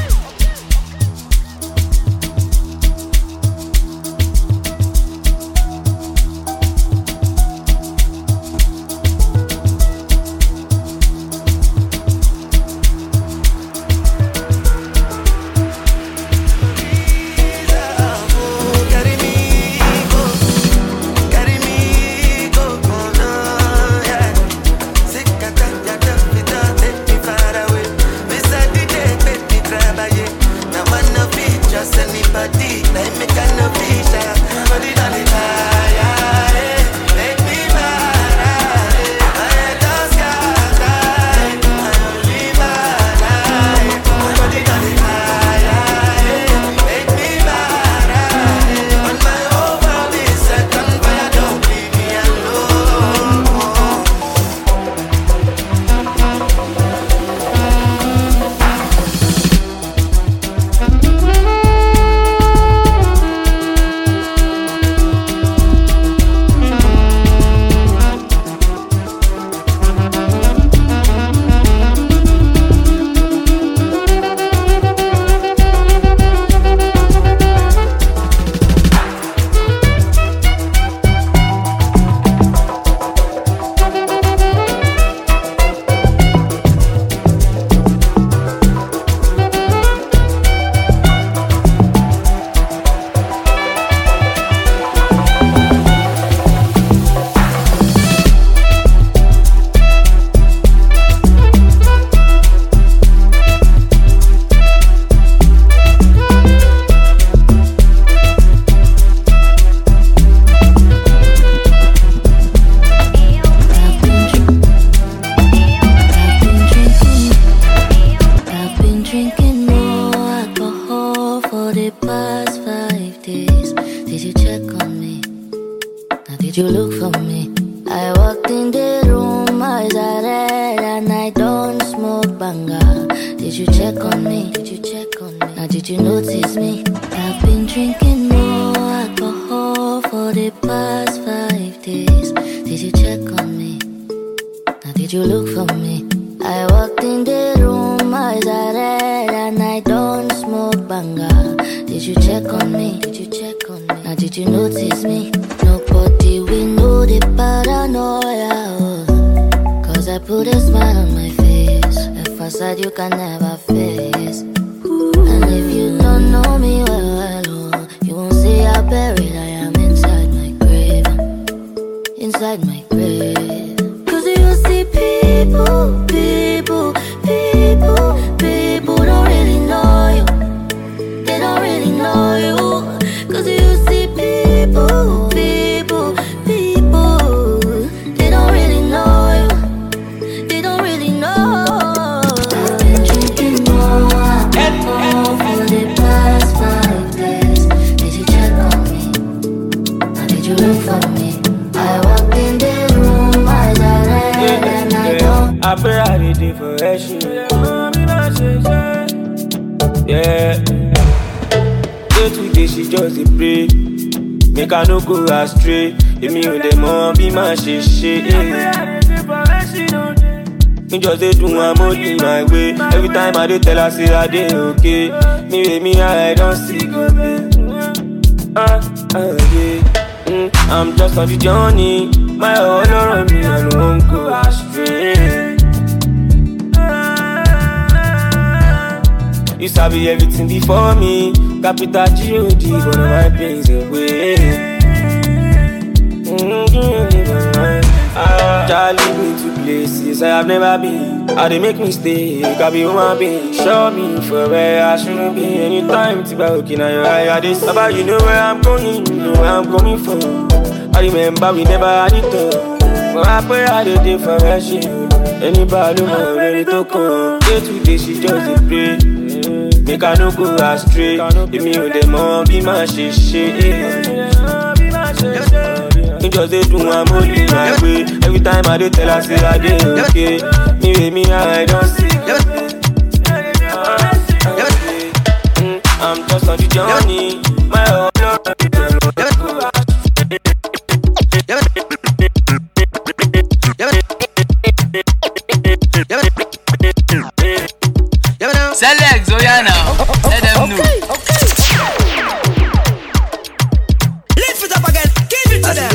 Did you look for me? I walked in the room, eyes are red, and I don't smoke banga. Did you check on me? Did you check on me? Now did you notice me? I've been drinking more alcohol for the past 5 days. Did you check on me? Now did you look for me? I walked in the room, eyes are red, and I don't smoke banga. Did you check on me? Did you check on me? Now did you notice me? Nobody will know the paranoia, oh. Cause I put a smile on my face, a facade you can never face. And if you don't know me well, oh, you won't see how buried I am inside my grave. Inside my grave. Cause you see people don't really know you. They don't really know you. Cause you see people, they don't really know you. They don't really know. I've been drinking more alcohol for the past 5 days. Did you check on me? Or did you look for me? I walked in the room, eyes are red, and I don't. I pray I did it for action. Yeah. Day to day she just a pray. Make I no go astray. If me with them on be my shit. Me just dey do I'm only my way. Every time I dey tell her say I dey okay. Me I don't see go yeah. I'm just on the journey. My whole around me I won't go astray. You sabi everything before me. Capital G.O.D. One of my pains away. Child lead me to places I have never been. How they make me stay, I be human being. Show me for where I shouldn't be. Anytime to be looking at your eye, this about you know where I'm going, you know where I'm coming from. I remember we never had it all. But I pray I did it for her shit. Anybody who ready to come. Day to day she just a pray. Make I no go astray. If me with them on be my shit. Me just dey do I'm only my way. Every time I dey tell her say I dey okay. Me I don't see. I'm I'm just on the journey. My own Select Zoyana, let them know. Lift it up again, give it to them.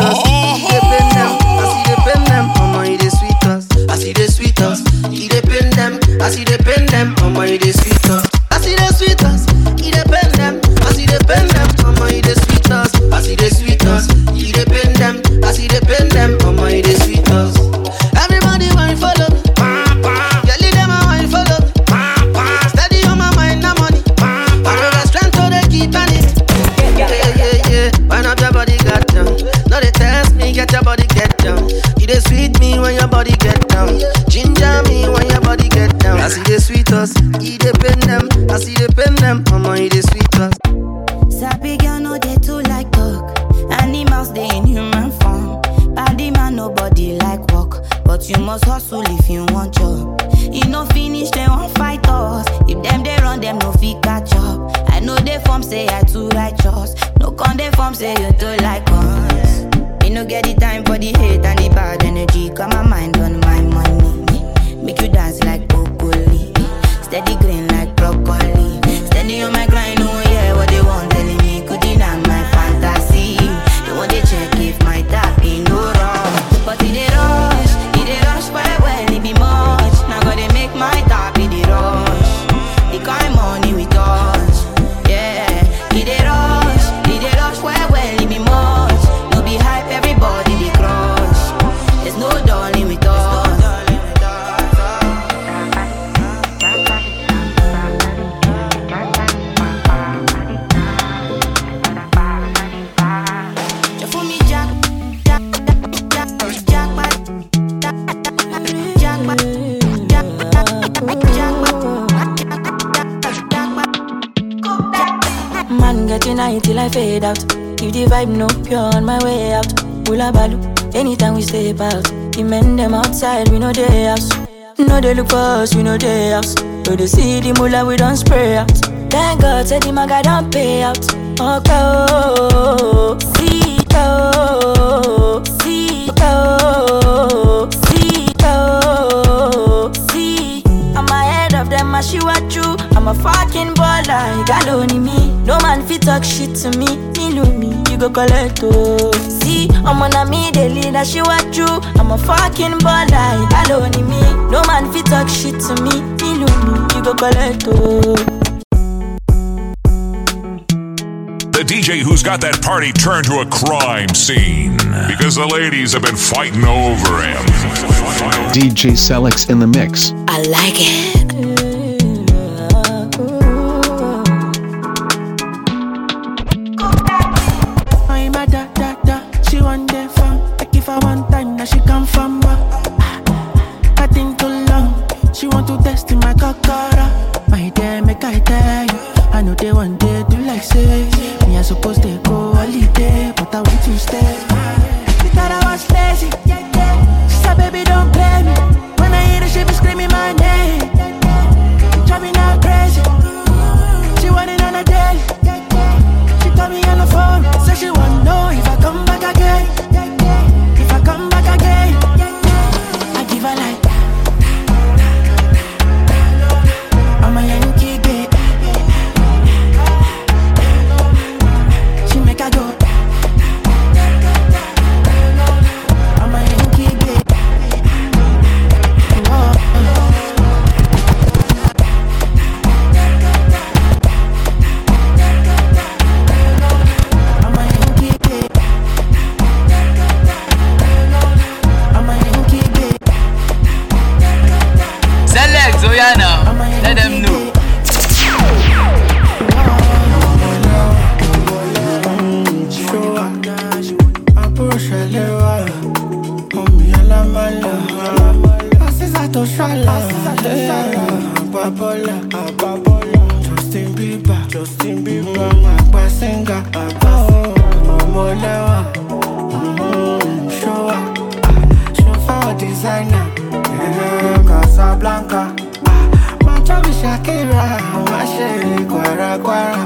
I see they pen them, mama, it is sweet us. I see they sweet us, it they pen them. I see they pen them, mama, it is sweet us. I see they sweet us, it they pen them. I see they pen them, mama, it is sweet us. I see they sweet us, it they pen them. I see they pen them, mama, it is sweet us. Everybody want follow me. Yeah, lead them a want follow me. Steady on my mind, no money. I know the strength so they keep on it. Yeah. Wind up your body, got down. No, they test me, get your body get down. You they sweet me when your body get down. Ginger me when your body get down. I see they sweet us, you they pen them. I see they pen them, mama, you they sweet us. Sabi girl no they too like talk. Animals they in human form. Body man nobody like walk, but you must hustle if you want job. You no finish they won't fight us. If them they run them no fit catch up. I know they form say I too righteous. No con they form say you too like us. You no get the time for the hate and the bad energy. Got my mind on my money. Make you dance like broccoli. Steady green like broccoli. Steady on my grind, oh yeah, what they want telling me. Could deny my fantasy. They want to check if my tap ain't no wrong. But it rush well, it be much. Now gotta make my tap in the rush. The kind money we touch, yeah. It rush well, it be much. No be hype, everybody be crush. There's no darling with us. Man getting high till I fade out. If the vibe no pure on my way out. Hula balu, anytime we step out. The men them outside, we know they house. No they look for us, we know they house. So they see the moolah, we don't spray out. Thank God, said the maga don't pay out. Okay, oh, see, oh, see, oh, see, oh, see. I'm ahead of them, I see what you. I'm a fucking baller, you got only me. No man fit talk shit to me, me know me, you go collect oh. See, I'm on a me, they lead, I see what you. I'm a fucking baller, you got only me. No man fit talk shit to me, me know me, you go collect oh. The DJ who's got that party turned to a crime scene because the ladies have been fighting over him. DJ Selix in the mix. I like it. I'm a da. She want the fun. I give her one time, now she come from back. I think too long. She want to test in my cockara. My dear, make I tell you. I know they want to do like say. Me I supposed to go holiday, but I want to stay. She thought I was lazy. She said, baby, don't play me. When I hear the she be screaming my name. Driving out crazy. She want it on a daily. She call me on the phone. Say she want to know if I come back again. If I come back again. I give her like I'm a Yankee girl. She make her go. I'm a Yankee girl. I'm a Yankee girl. I'm a Yankee girl. Select Zoyana, let them know. Justin Bieber, my singer, Molewa, show for designer, Casablanca, my Shakira, my Sherry, Quara.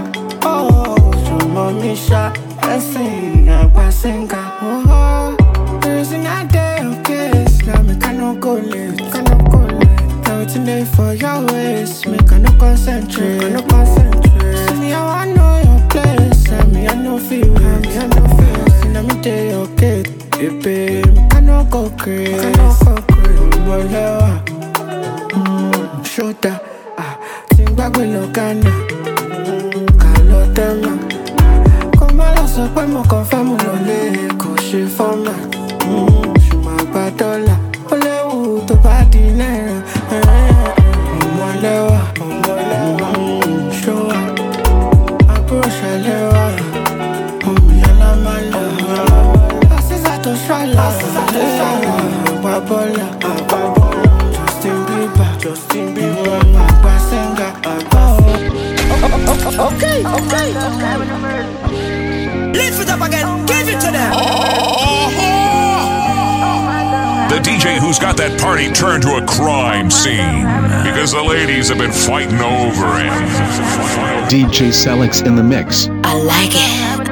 blessing, a blessing. Oh, there's an idea of kiss. Now me cannot go late, cannot go late. Now it's in there for your ways. Me cannot concentrate, cannot concentrate. See me, I know your place. Me, I know feel, me, I know feel. See now me day okay, baby. Me cannot go crazy, cannot go crazy. Bolewa, shoulder, think back with no Ghana. Calotema. Sọ pé mo kàn fẹ́ mu lọlé kò ṣe fọ́mà ṣùgbọ́n àgbà dọ́là ó léwu tó bá di náírà ọmọlẹ́wà ṣọ́wà àbúrò ṣàlẹ́wà omi alámàlà àṣìṣà tó ṣàlà àgbà bọ́là Justin Bieber àgbà sẹ́ńgà àgbà Okay. Lift it up again, give it to them. The DJ who's got that party turned to a crime scene because the ladies have been fighting over him. DJ Selix in the mix. I like it.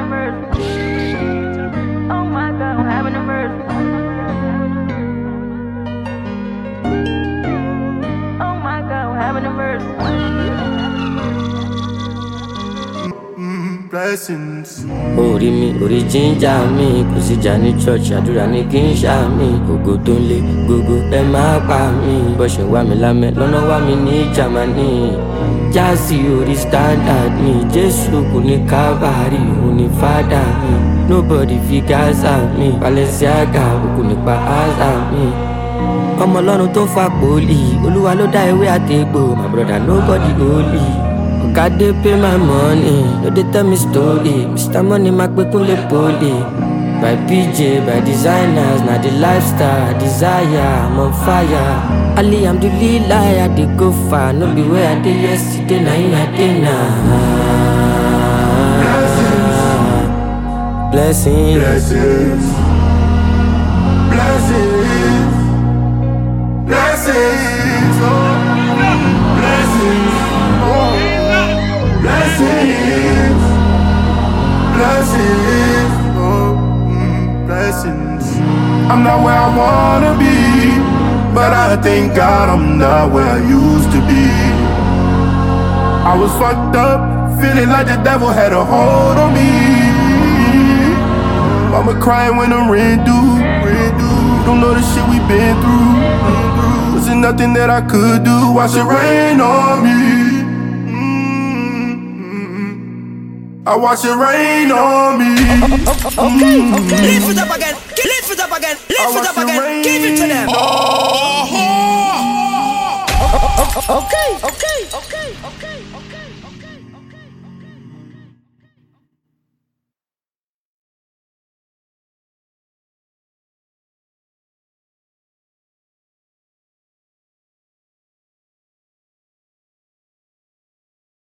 Blessings. Orí mi, orí jíjà mi, kò sí jà ní church, àdúrà ní kí n ṣá mi. Ògo tó ń lé gógó ẹ máa pa mí. Bó ṣe wá mi lámẹ́ lọ́nà wá mi ní Jámánì. Jásí orí standard mi, Jésù kò ní Calvary, òun ní fádà mi. Nobody fi Gaza mi, Balenciaga òkú nípa Aza mi. Ọmọ Ọlọ́run tó ń fa pòlì, Olúwa ló dá ewé àtegbò, my brother nobody holy. God they pay my money, no they tell me story. Mr. Money make me kunle poli. By PJ, by designers, now the lifestyle I desire, I'm on fire. Ali, I'm the lead liar, they go far. No be where I did yesterday, now I did now. Blessings. Blessings. Blessings. Blessings. Oh. Blessings. Oh. Blessings. Blessings. Oh. Blessings. I'm not where I wanna be, but I thank God I'm not where I used to be. I was fucked up, feeling like the devil had a hold on me. Mama crying when the rain do. Don't know the shit we been through. Was there nothing that I could do? Watch it rain on me. I watch it rain on me. Okay. Lift it up again. Lift it up again. Lift it up again. Give it to them. Okay.